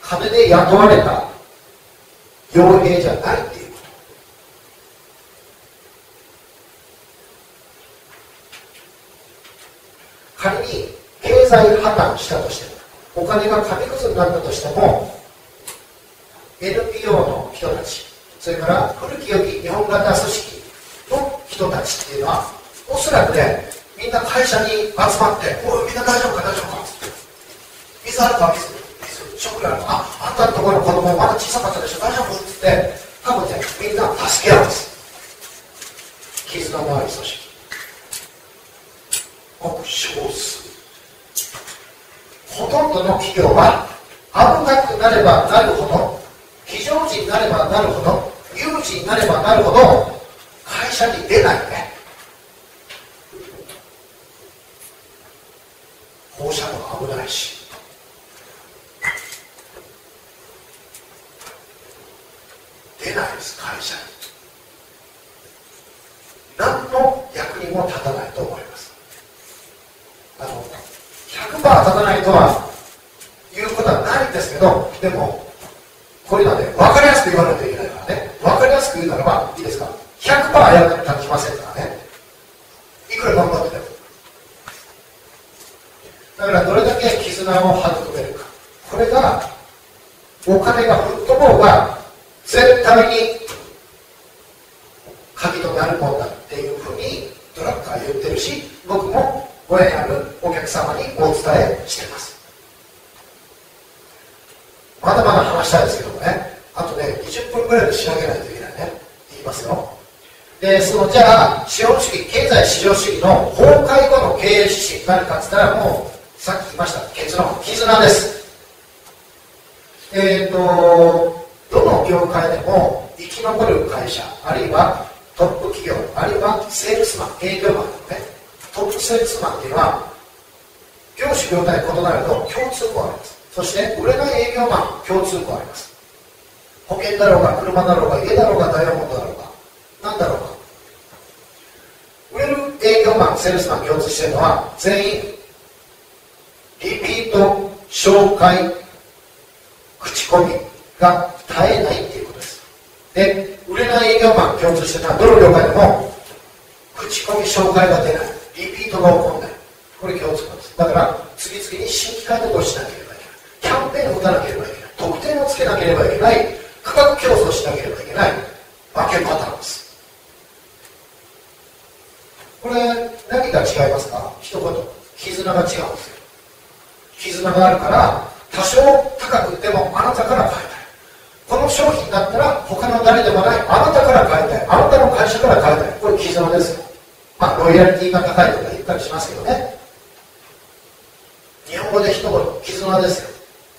[SPEAKER 1] 金で雇われた傭兵じゃないっていうこと。仮に経済破綻したとしても、お金が紙くずになったとしても、エヌピーオー の人たち、それから古き良き日本型組織の人たちっていうのは、おそらくね、みんな会社に集まって、おい、みんな大丈夫か、大丈夫か、水あるか、水、水、食料あるか、あ、あんたのところの子供まだ小さかったでしょ、大丈夫って言って、多分ね、みんな助け合うんです。絆のある組織。ごく少数。ほとんどの企業は、危なくなればなるほど、非常時になればなるほど、有事になればなるほど、会社に出ないね。放射能危ないし。出ないです、会社に。何の役にも立たないと思います。あの、ひゃくパーセント 立たないとは言うことはないんですけど、でも、これはね、分かりやすく言わないといけないからね。分かりやすく言うならば、いいですか ?ひゃくパーセント 役に立ちませんからね。いくら頑張っても。だからどれだけ絆を育めるか。これが、お金が吹っ飛ぼうが、絶対に鍵となるもんだっていうふうにドラッカーは言ってるし、僕もご縁あるお客様にお伝えしてます。まだまだ話したいですけどもね、あとね、にじゅっぷんぐらいで仕上げないといけないね。言いますよ。で、そのじゃあ、資本主義、経済市場主義の崩壊後の経営指針、何かって言ったら、もう、さっき言いました、結論、絆です。えっと、どの業界でも生き残る会社、あるいはトップ企業、あるいはセールスマン、営業マンのね、トップセールスマンっていうのは、業種業態異なると共通項あります。そして売れない営業マン共通項あります。保険だろうが車だろうが家だろうがダイヤモンドだろうが何だろうが、売れる営業マンセールスマン共通しているのは全員リピート紹介口コミが絶えないっていうことです。で、売れない営業マン共通しているのはどの業界でも口コミ紹介が出ない、リピートが起こらない、これ共通項です。だから次々に新規開拓をしなければいけない、キャンペーンを打たなければいけない、特典をつけなければいけない、価格競争しなければいけない馬券パターンです。これ何が違いますか？一言、絆が違うんですよ。絆があるから多少高く売ってもあなたから買いたい、この商品だったら他の誰でもないあなたから買いたい、あなたの会社から買いたい、これ絆ですよ。まあロイヤリティが高いとか言ったりしますけどね、日本語で一言、絆ですよ。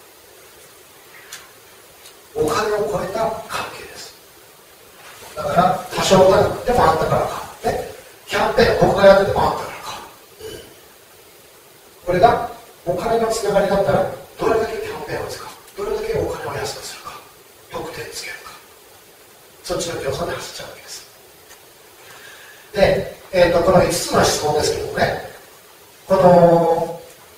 [SPEAKER 1] お金を超えた関係です。だから多少高くてもあんたから買う、ね、キャンペーン僕がやっててもあんたから買う、これがお金のつながりだったらどれだけキャンペーンを使う、どれだけお金を安くするか、特典つけるか、そっちの競争で走っちゃうわけです。で、えー、とこのいつつの質問ですけどもね、この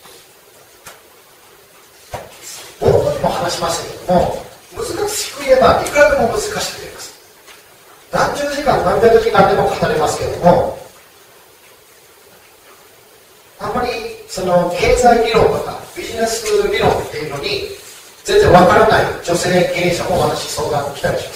[SPEAKER 1] 冒頭にも話しましたけども、難しく言えばいくらでも難しく言えます。何十時間何百時間でも語れますけども、あんまりその経済理論とかビジネス理論っていうのに全然わからない女性経営者も私相談に来たりします。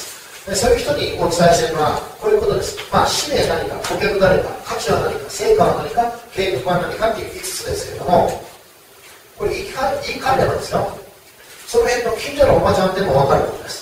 [SPEAKER 1] でそういう人にお伝えしているのはこういうことです。まあ使命何か、顧客誰か、価値は何か、成果は何か、計画は何かっていういつつですけれども、 これ言い換え、言い換えればですよ、その辺の近所のおばちゃんでも分かることです。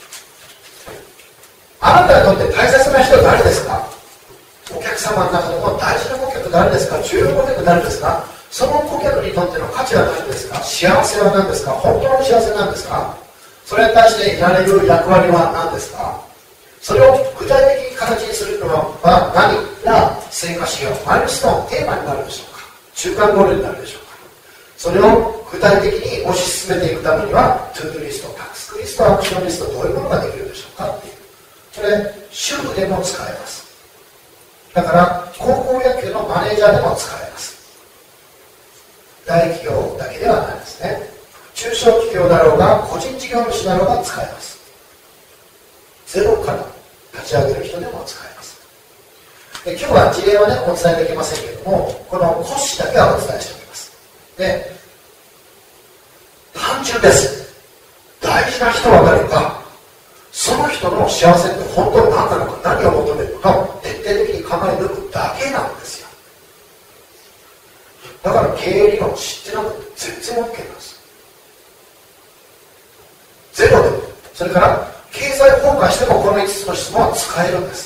[SPEAKER 1] あなたにとって大切な人は誰ですか？お客様の中でも大事な顧客誰ですか？重要顧客誰ですか？その顧客にとっての価値は何ですか？幸せは何ですか？本当の幸せは何ですか？それに対してやれる役割は何ですか？それを具体的に形にするのは何が成果指標、マイルストーン、テーマになるでしょうか？中間ゴールになるでしょうか？それを具体的に推し進めていくためには、トゥードゥリスト、タスクリスト、アクションリスト、どういうものができるでしょうかっていう。これ、主婦でも使えます。だから、高校野球のマネージャーでも使えます。大企業だけではないですね。中小企業だろうが、個人事業主だろうが使えます。ゼロから立ち上げる人でも使えます。で、今日は事例はね、お伝えできませんけども、この骨子だけはお伝えしておきます。で、単純です。大事な人は誰か、その人の幸せって本当に何なのか、何を求めるのかを徹底的に考え抜くだけなんですよ。だから経営理論知ってなくて全然 OK なんです。ゼロでも、それから経済崩壊してもこのいつつの質問は使えるんです。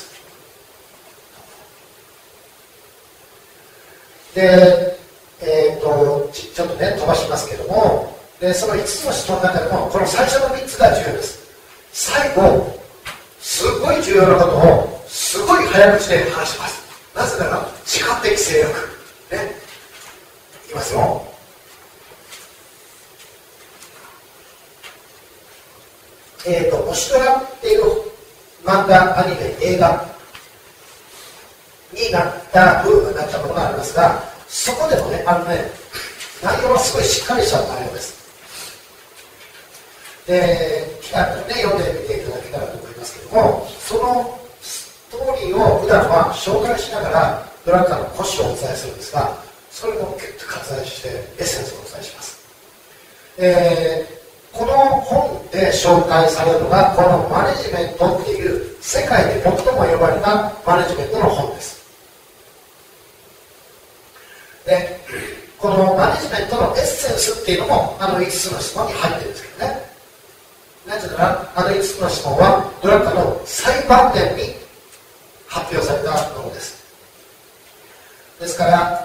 [SPEAKER 1] で、えー、と ち, ちょっとね飛ばしますけども、でそのいつつの質問の中でもこの最初のみっつが重要です。最後すごい重要なことをすごい早口で話します。なぜなら時間的制約ね。いきますよ。えー、と星空っていう漫画、アニメ、映画になったブームになったものがありますが、そこでもね、あのね、内容はすごいしっかりした内容です。で、機会あったらね、読んでみていただけたらと思いますけども、そのストーリーを普段は紹介しながらドラッカーの骨子をお伝えするんですが、それもギュッと割愛してエッセンスをお伝えします。えーこの本で紹介されるのがこのマネジメントっていう世界で最も呼ばれたマネジメントの本です。で、このマネジメントのエッセンスっていうのもあのいつつの質問に入ってるんですけどね。なぜならあのいつつの質問はドラッカーの最晩年に発表されたものです。ですから、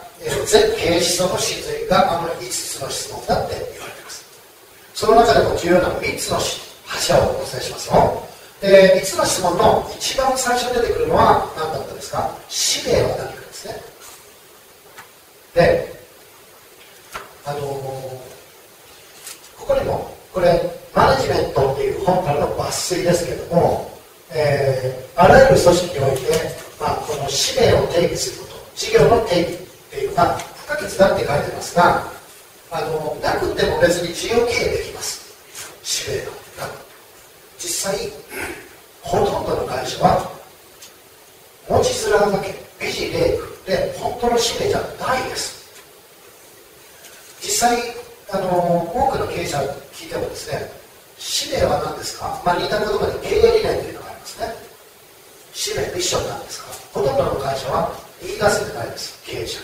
[SPEAKER 1] えー、全経営思想の真髄があのいつつの質問だって言われています。その中でも重要なみっつの柱をお伝えしますよ。で、みっつの質問の一番最初に出てくるのは何だったですか？使命は何かですね。で、あのー、ここにもこれマネジメントっていう本からの抜粋ですけども、えー、あらゆる組織において、まあ、この使命を定義すること、事業の定義っていうのが不可欠だって書いてますが、あのなくても別に事業経営できます。使命が実際ほとんどの会社は文字面だけビジレイクで本当の使命じゃないです。実際あの多くの経営者聞いてもですね、使命は何ですか？まあ似た言葉で経営理念というのがありますね。使命ミッションなんですか？ほとんどの会社は言い出せてないです。経営者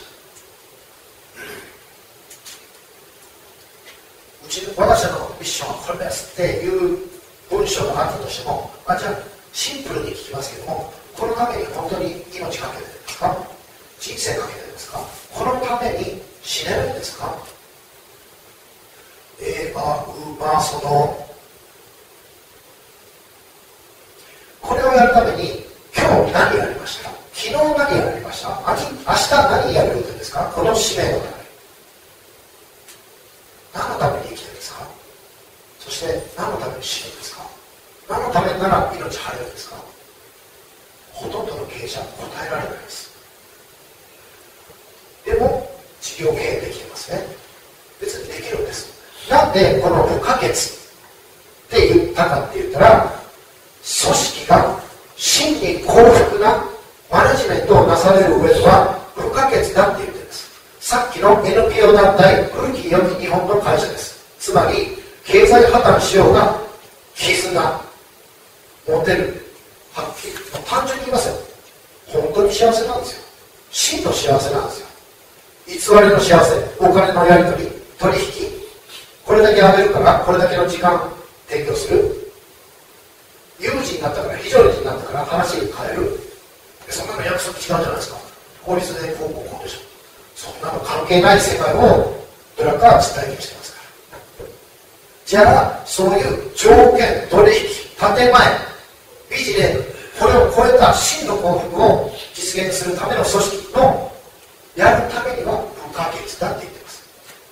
[SPEAKER 1] うち我が社のミッションはこれですっていう文章があったとしても、あ、じゃあシンプルに聞きますけども、このために本当に命かけてるんですか？人生かけてるんですか？このために死ねるんですか？えー、まあ、うまあ、そのこれをやるために今日何やりました？昨日何やりました？明日何やる予定ですか？この使命のため何のために生きてるんですか？そして何のために死ぬんですか？何のためなら命張れるんですか？ほとんどの経営者は答えられないです。でも事業経営できてますね。別にできるんです。なんでこの不可欠って言ったかって言ったら、組織が真に幸福なマネジメントをなされる上では不可欠だって言ってるんです。さっきの エヌピーオー 団体、古き良き日本の会社です。つまり経済破綻しようが絆持てる、はっきり単純に言いますよ、本当に幸せなんですよ。真の幸せなんですよ。偽りの幸せ、お金のやり取り、取取引、これだけ上げるからこれだけの時間提供する、有事になったから非常時になったから話に変える、そんなの約束違うじゃないですか。法律でこうこうこうでしょ。そんなの関係ない世界をドラッカーは実体験してますから。じゃあそういう条件、取引、建前、ビジネス、これを超えた真の幸福を実現するための組織のやるためには不可欠だって言ってます。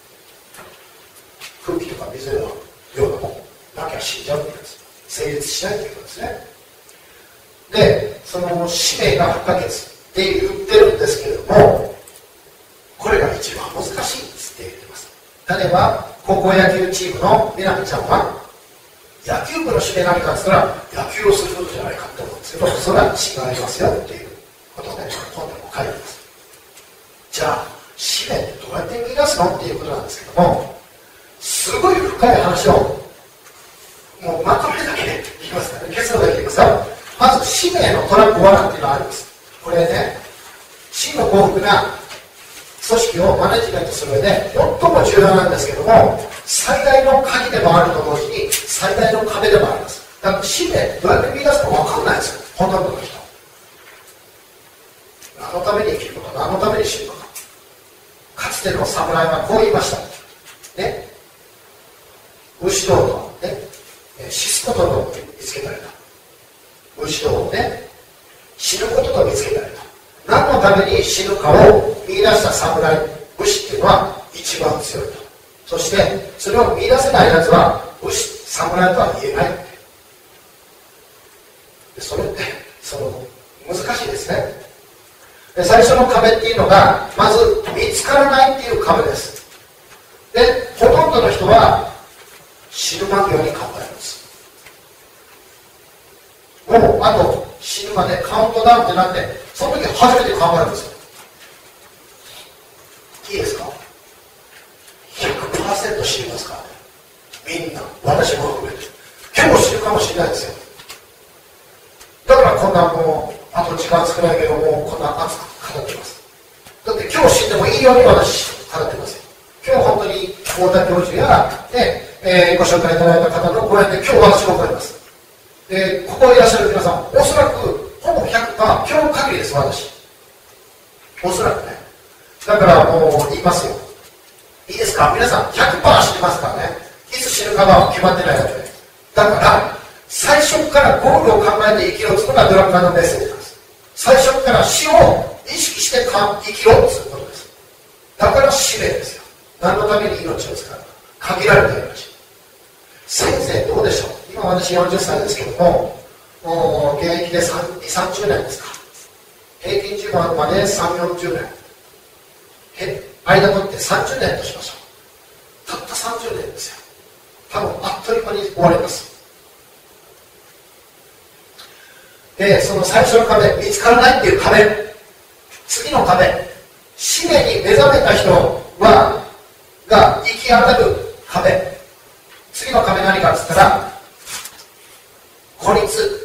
[SPEAKER 1] 空気とか水のようなもんなきゃ死んじゃうって言うんです。成立しないっていうことですね。で、その使命が不可欠って言ってるんですけれども、これが一番難しいって言ってます。例えば高校野球チームのみなみちゃんは野球部の使命何かって言ったら野球をすることじゃないかと思うんですけど、それは違いますよっていうことで今度も書いてます。じゃあ使命ってどうやって見出すのっていうことなんですけども、すごい深い話をもうまとめだけでいきますからね、結論だけでいきますよ。まず使命のトラップ罠っていうのがあります。これね、真の幸福な組織をマネジメントする上で最も重要なんですけども、最大の鍵でもあると同時に最大の壁でもあります。だから使命どうやって見出すか分かんないですよ、ほとんどの人。何のために生きるのか、何のために死ぬのか。かつての侍はこう言いましたね。牛道とね、死すことと見つけたりと、牛道をね、死ぬことと見つけたりと、何のために死ぬかを見出した侍、武士っていうのは一番強いと。そしてそれを見出せないやつは武士、侍とは言えないって。でそれってその難しいですね。で最初の壁っていうのがまず見つからないっていう壁です。でほとんどの人は死ぬ間際に考えます。もうあと死ぬまでカウントダウンってなって、その時初めて考えるんですよ。いいですか？ ひゃくパーセント 死にますからね。みんな、私も含めて。結構死ぬかもしれないですよ。だからこんなもう、あと時間少ないけどもうこんな熱く語ってます。だって今日死んでもいいように私語ってますよ。今日本当に太田教授や、ねえー、ご紹介いただいた方のご縁で今日私も分かります。でここにいらっしゃる皆さん、おそらくほぼ ひゃくパーセント 今日限りです。私おそらくね。だからもう言いますよ。いいですか、皆さん ひゃくパーセント 死にますからね。いつ死ぬかは決まってないわけで、だから最初からゴールを考えて生きろっていうのがドラッカーのメッセージなんです。最初から死を意識して生きろっていうことです。だから使命ですよ。何のために命を使うか、限られた命。先生どうでしょう。今私よんじゅっさいですけども、もう現役でにじゅう、さんじゅうねんですか。平均寿命までさんじゅう、よんじゅうねん、間取ってさんじゅうねんとしましょう。たったさんじゅうねんですよ。多分あっという間に終わります。でその最初の壁、見つからないっていう壁、次の壁、使命に目覚めた人はが行き当たる壁、次の壁何かっつったら孤立。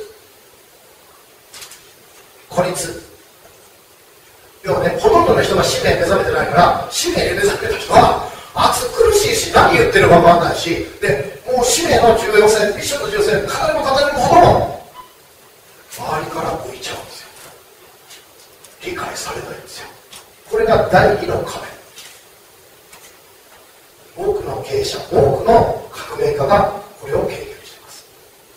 [SPEAKER 1] 孤立。要はね、ほとんどの人が使命に目覚めてないから、使命に目覚めた人は暑苦しいし、何言ってるか分かんないし、でもう使命の重要性、ミッションの重要性、語れば語れるほども周りから向いちゃうんですよ。理解されないんですよ。これが第二の壁。多くの経営者、多くの革命家がこれを経験しています。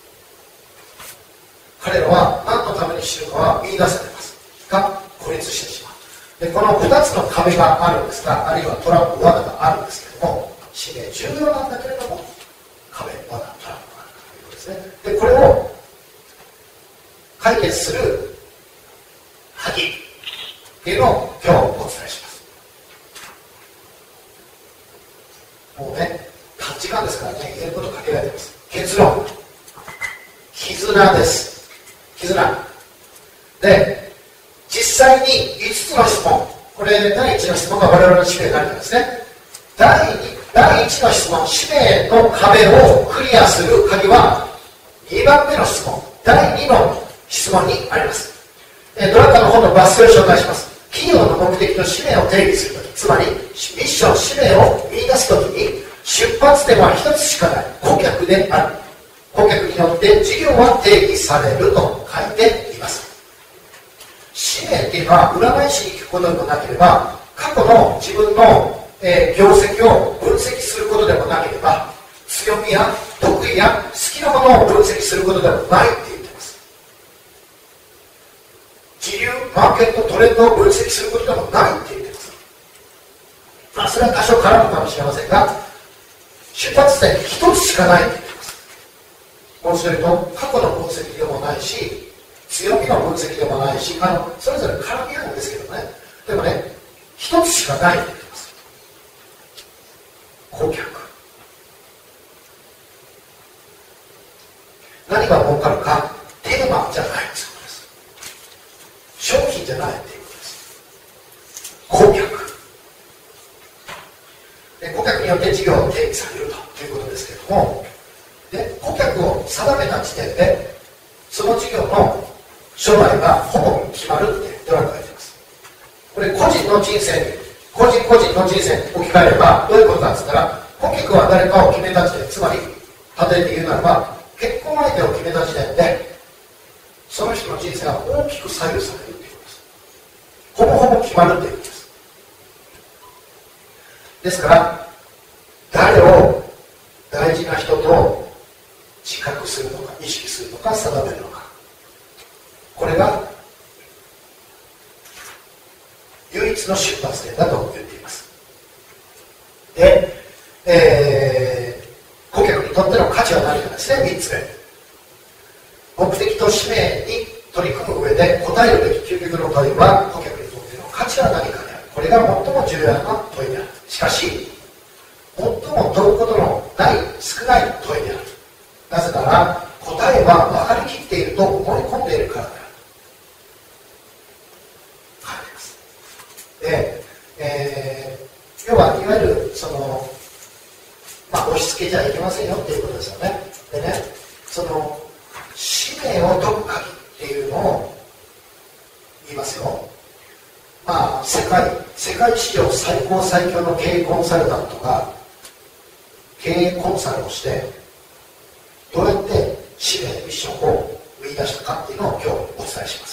[SPEAKER 1] 彼らは何のために死ぬかは見出せていますが、孤立してしまう。でこのふたつの壁があるんですが、あるいはトラップ罠があるんですけれども、使命重要なんだけれども壁、罠、トラップがあるということですね。でこれを解決する鍵っていうのを今日お伝えします。もうね、短時間ですからね、言えること限られています。結論、絆です。絆で、実際にいつつの質問、これだいいちの質問が我々の使命になるんですね。だいに、だいいちの質問、使命の壁をクリアする鍵はにばんめの質問、だいにの質問にあります。ドラッカーの本の抜粋を紹介します。企業の目的と使命を定義するとき、 つまりミッション使命を見出すときに出発点は一つしかない、顧客である。顧客によって事業は定義されると書いています。使命っていうのは占い師に聞くことでもなければ、過去の自分の、えー、業績を分析することでもなければ、強みや得意や好きなものを分析することでもないって言ってます。時流マーケットトレンドを分析することでもないって言ってます。まあそれは多少絡むかもしれませんが、出発点一つしかないって言ってます。もう一度言うと、過去の分析でもないし、強みの分析でもないし、あのそれぞれ絡み合うんですけどね。でもね、一つしかないって言ってます。顧客。何が儲かるか、テーマじゃないということです。商品じゃないということです。顧客。で顧客によって事業を定義されるということですけれども、で顧客を定めた時点で、その事業の将来がほぼ決まるってドラが書いてます。これ個人の人生に、個人個人の人生に置き換えればどういうことかって言ったら、顧客は誰かを決めた時点、つまり例えて言うならば、結婚相手を決めた時点で、その人の人生が大きく左右されるということです。ほぼほぼ決まるということです。ですから、誰を大事な人と自覚するのか、意識するのか、定めるのか。これが唯一の出発点だと言っています。で、えー顧客にとっての価値は何かですね。みっつめ、目的と使命に取り組む上で答えるべき究極の問いは、顧客にとっての価値は何かである。これが最も重要な問いである。しかし最も問うことのない少ない問いである。なぜなら答えは分かりきっていると思い込んでいるからである。書いてます。で、えー、要はいわゆるそのまあ、押し付けじゃいけませんよっていうことですよね。でね、その使命を解く鍵っていうのを言いますよ。まあ、世界世界史上最高最強の経営コンサルタントが経営コンサルをしてどうやって使命ミッションを見出したかっていうのを今日お伝えします。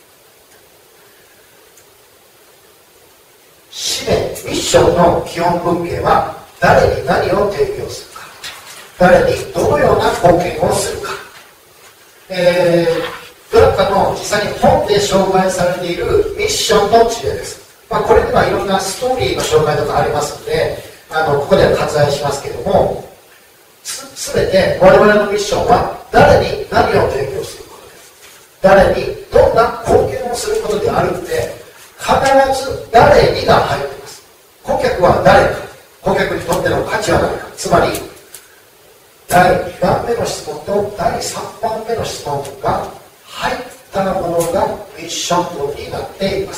[SPEAKER 1] 使命ミッションの基本文型は、誰に何を提供するか、誰にどのような貢献をするか、えー、どなたの実際に本で紹介されているミッションの事例です。まあ、これにはいろんなストーリーの紹介とかありますので、あのここでは割愛しますけれども、すすべて我々のミッションは誰に何を提供することです。誰にどんな貢献をすることであるので、必ず誰にが入っています。顧客は誰か、顧客にとっての価値は何か、つまりだいにばんめの質問とだいさんばんめの質問が入ったものがミッション文になっています。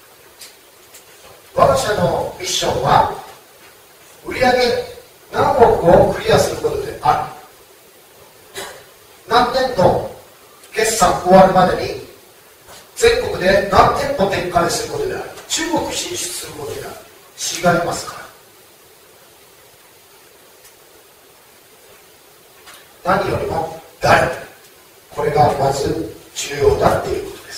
[SPEAKER 1] 我が社のミッションは売上何億をクリアすることである。何年度決算終わるまでに全国で何店舗展開することである。中国進出することである。違いますから。何よりも誰、これがまず重要だっていうことです。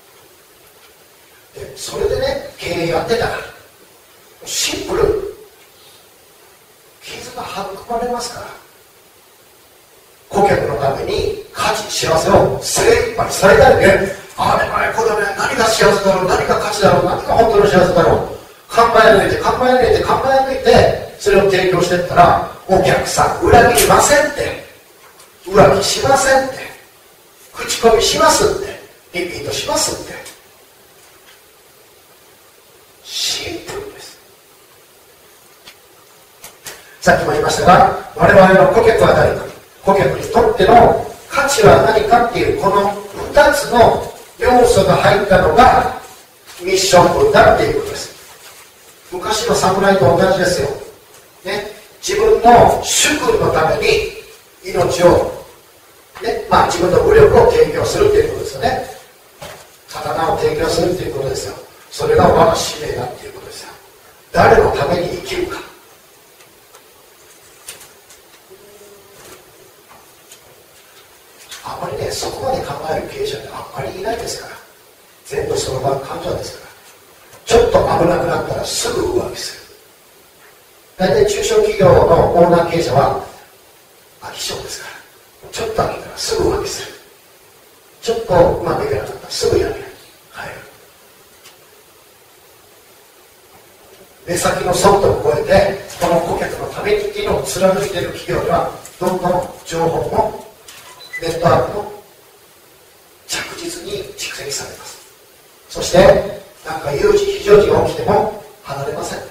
[SPEAKER 1] でそれでね、経営やってたらシンプル、絆育まれますから。顧客のために価値、幸せを精一杯最大限、あれまね、これね、何が幸せだろう、何が価値だろう、何が本当の幸せだろう、考え抜いて考え抜いて考え抜いてそれを提供していったら、お客さん裏切りませんって、裏切りしませんって、口コミしますって、リピートしますって、シンプルです。さっきも言いましたが、我々の顧客は誰か、顧客にとっての価値は何かっていう、このふたつの要素が入ったのがミッション文だっていうことです。昔の侍と同じですよ、ね、自分の主君のために命を、ね、まあ自分の武力を提供するっていうことですよね。刀を提供するっていうことですよ。それが我が使命だっていうことですよ。 誰のために生きるか。あまりね、そこまで考える経営者ってあんまりいないですから。全部その場感情ですから。ちょっと危なくなったらすぐ上書きする。大体中小企業のオーナー経営者は飽き性ですから、ちょっと飽きたらすぐ上書きする。ちょっとうまくいかなかったらすぐやめる。はい。目先の損得を超えて、この顧客のためにっていうのを貫いている企業では、どんどん情報もネットワークも着実に蓄積されます。そして、なんか有事、非常時が起きても離れません。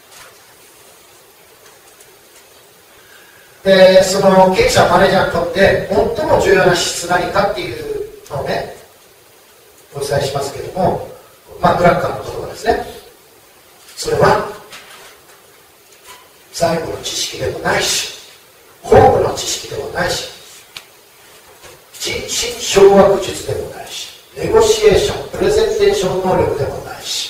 [SPEAKER 1] で、その経営者、マネージャーにとって最も重要な資質何かっていうのをね、お伝えしますけれども、まあ、ブラッカーの言葉ですね。それは、財務の知識でもないし、法務の知識でもないし、人心掌握術でもないし、ネゴシエーション、プレゼンテーション能力でもないし、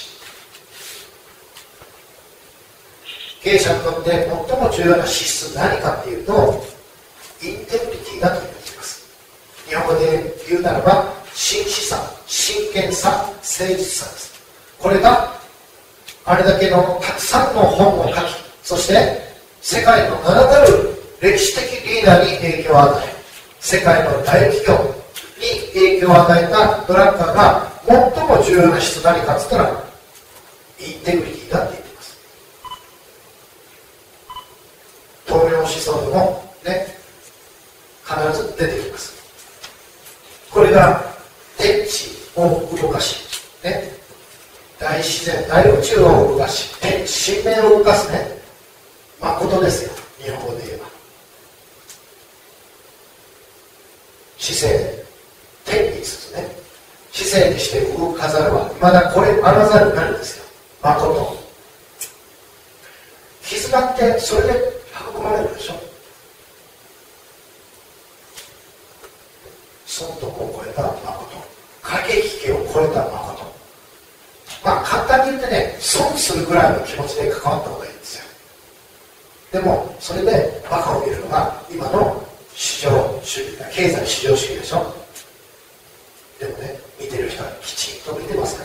[SPEAKER 1] 経営者にとって最も重要な資質何かっていうと、インテグリティだと言っています。日本語で言うならば、真摯さ、真剣さ、誠実さです。これがあれだけのたくさんの本を書き、そして世界の名だたる歴史的リーダーに影響を与え、世界の大企業に影響を与えたドラッカーが最も重要な質何かっつったら、インテグリティだって言っています。東洋思想でもね、必ず出てきます。これが天地を動かし、ね、大自然、大宇宙を動かし、天地神明を動かすね、誠ですよ、日本語で言えば。知性、天につつね、知性にして動かざるは、まだこれあらざるなるんですよ、誠。絆ってそれで育まれるでしょ。損得を超えた誠、駆け引きを超えた誠。まあ簡単に言ってね、損するぐらいの気持ちで関わった方がいいんですよ。でもそれでバカを見るのが今の市場主義だ、経済市場主義でしょ。でもね、見てる人はきちんと見てますから、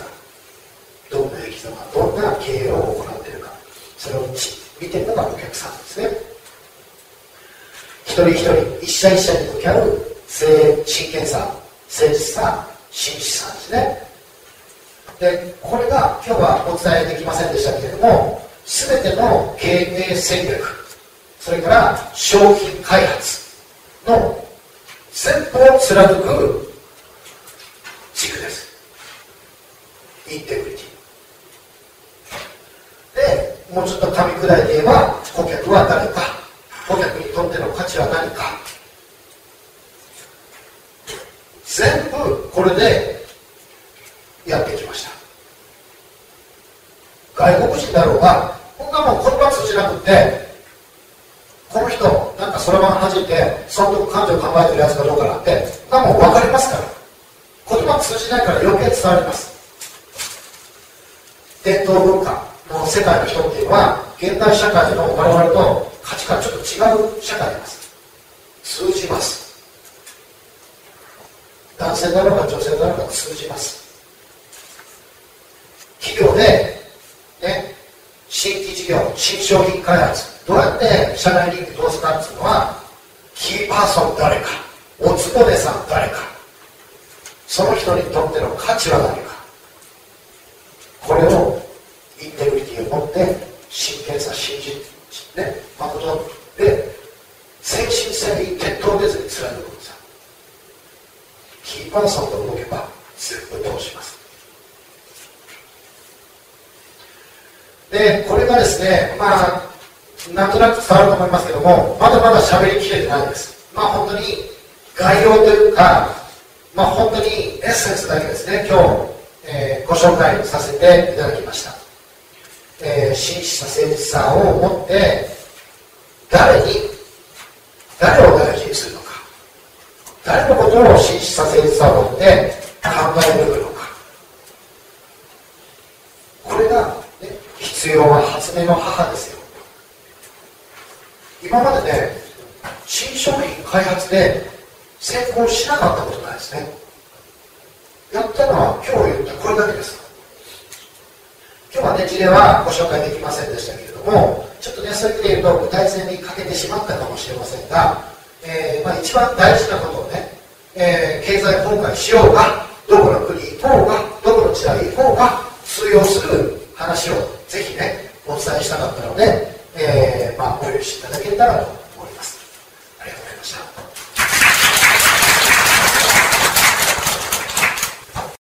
[SPEAKER 1] どんな生き様、どんな経営を行っているか、それを見てるのがお客さんですね。一人一人、一社一社に向き合う真剣さ、誠実さ、真摯さですね。で、これが今日はお伝えできませんでしたけれども、すべての経営戦略、それから商品開発の先方を貫く軸です。インテグリティ。で、もうちょっと噛み砕いて言えば、顧客は誰か、顧客にとっての価値は何か。全部これでやってきました。外国人だろうが、こんなもん言葉通じなくって、この人、なんかそろばん弾いて、損得感情考えてるやつかどうかなんて、そんなもん分かりますから。言葉通じないから余計伝わります。伝統文化の世界の人っていうのは、現代社会の我々と価値観ちょっと違う社会です。通じます。男性だろうが女性だろうが通じます。企業で、ね、新規事業、新商品開発、どうやって社内人気通すかっていうのは、キーパーソン誰か、おつぼねさん誰か、その人にとっての価値は何か、これをインテグリティを持って真剣さ、信じ、ね、誠で誠心誠意徹頭出ずに貫くんですよ。キーパーソンと動けば全部通します。で、これがですね、まあなんとなく伝わると思いますけども、まだまだ喋りきれてないです。まあ本当に概要というか、まあ本当にエッセンスだけですね、今日、えー、ご紹介させていただきました。えー、真摯さ、誠実さを持って、誰に、誰を大事にするのか、誰のことを真摯さ、誠実さを持って考えるのか、これが、ね、必要は発娘の母ですよ。今までね、新商品開発で成功しなかったことないですね。やったのは今日言ったこれだけです。今日はね、事例はご紹介できませんでしたけれども、ちょっとね、そういう意味で言うと具体性に欠けてしまったかもしれませんが、えーまあ、一番大事なことをね、えー、経済崩壊しようが、どこの国行こうが、どこの時代行こうが、通用する話をぜひね、お伝えしたかったので、えーまあ、お許しいただけたらと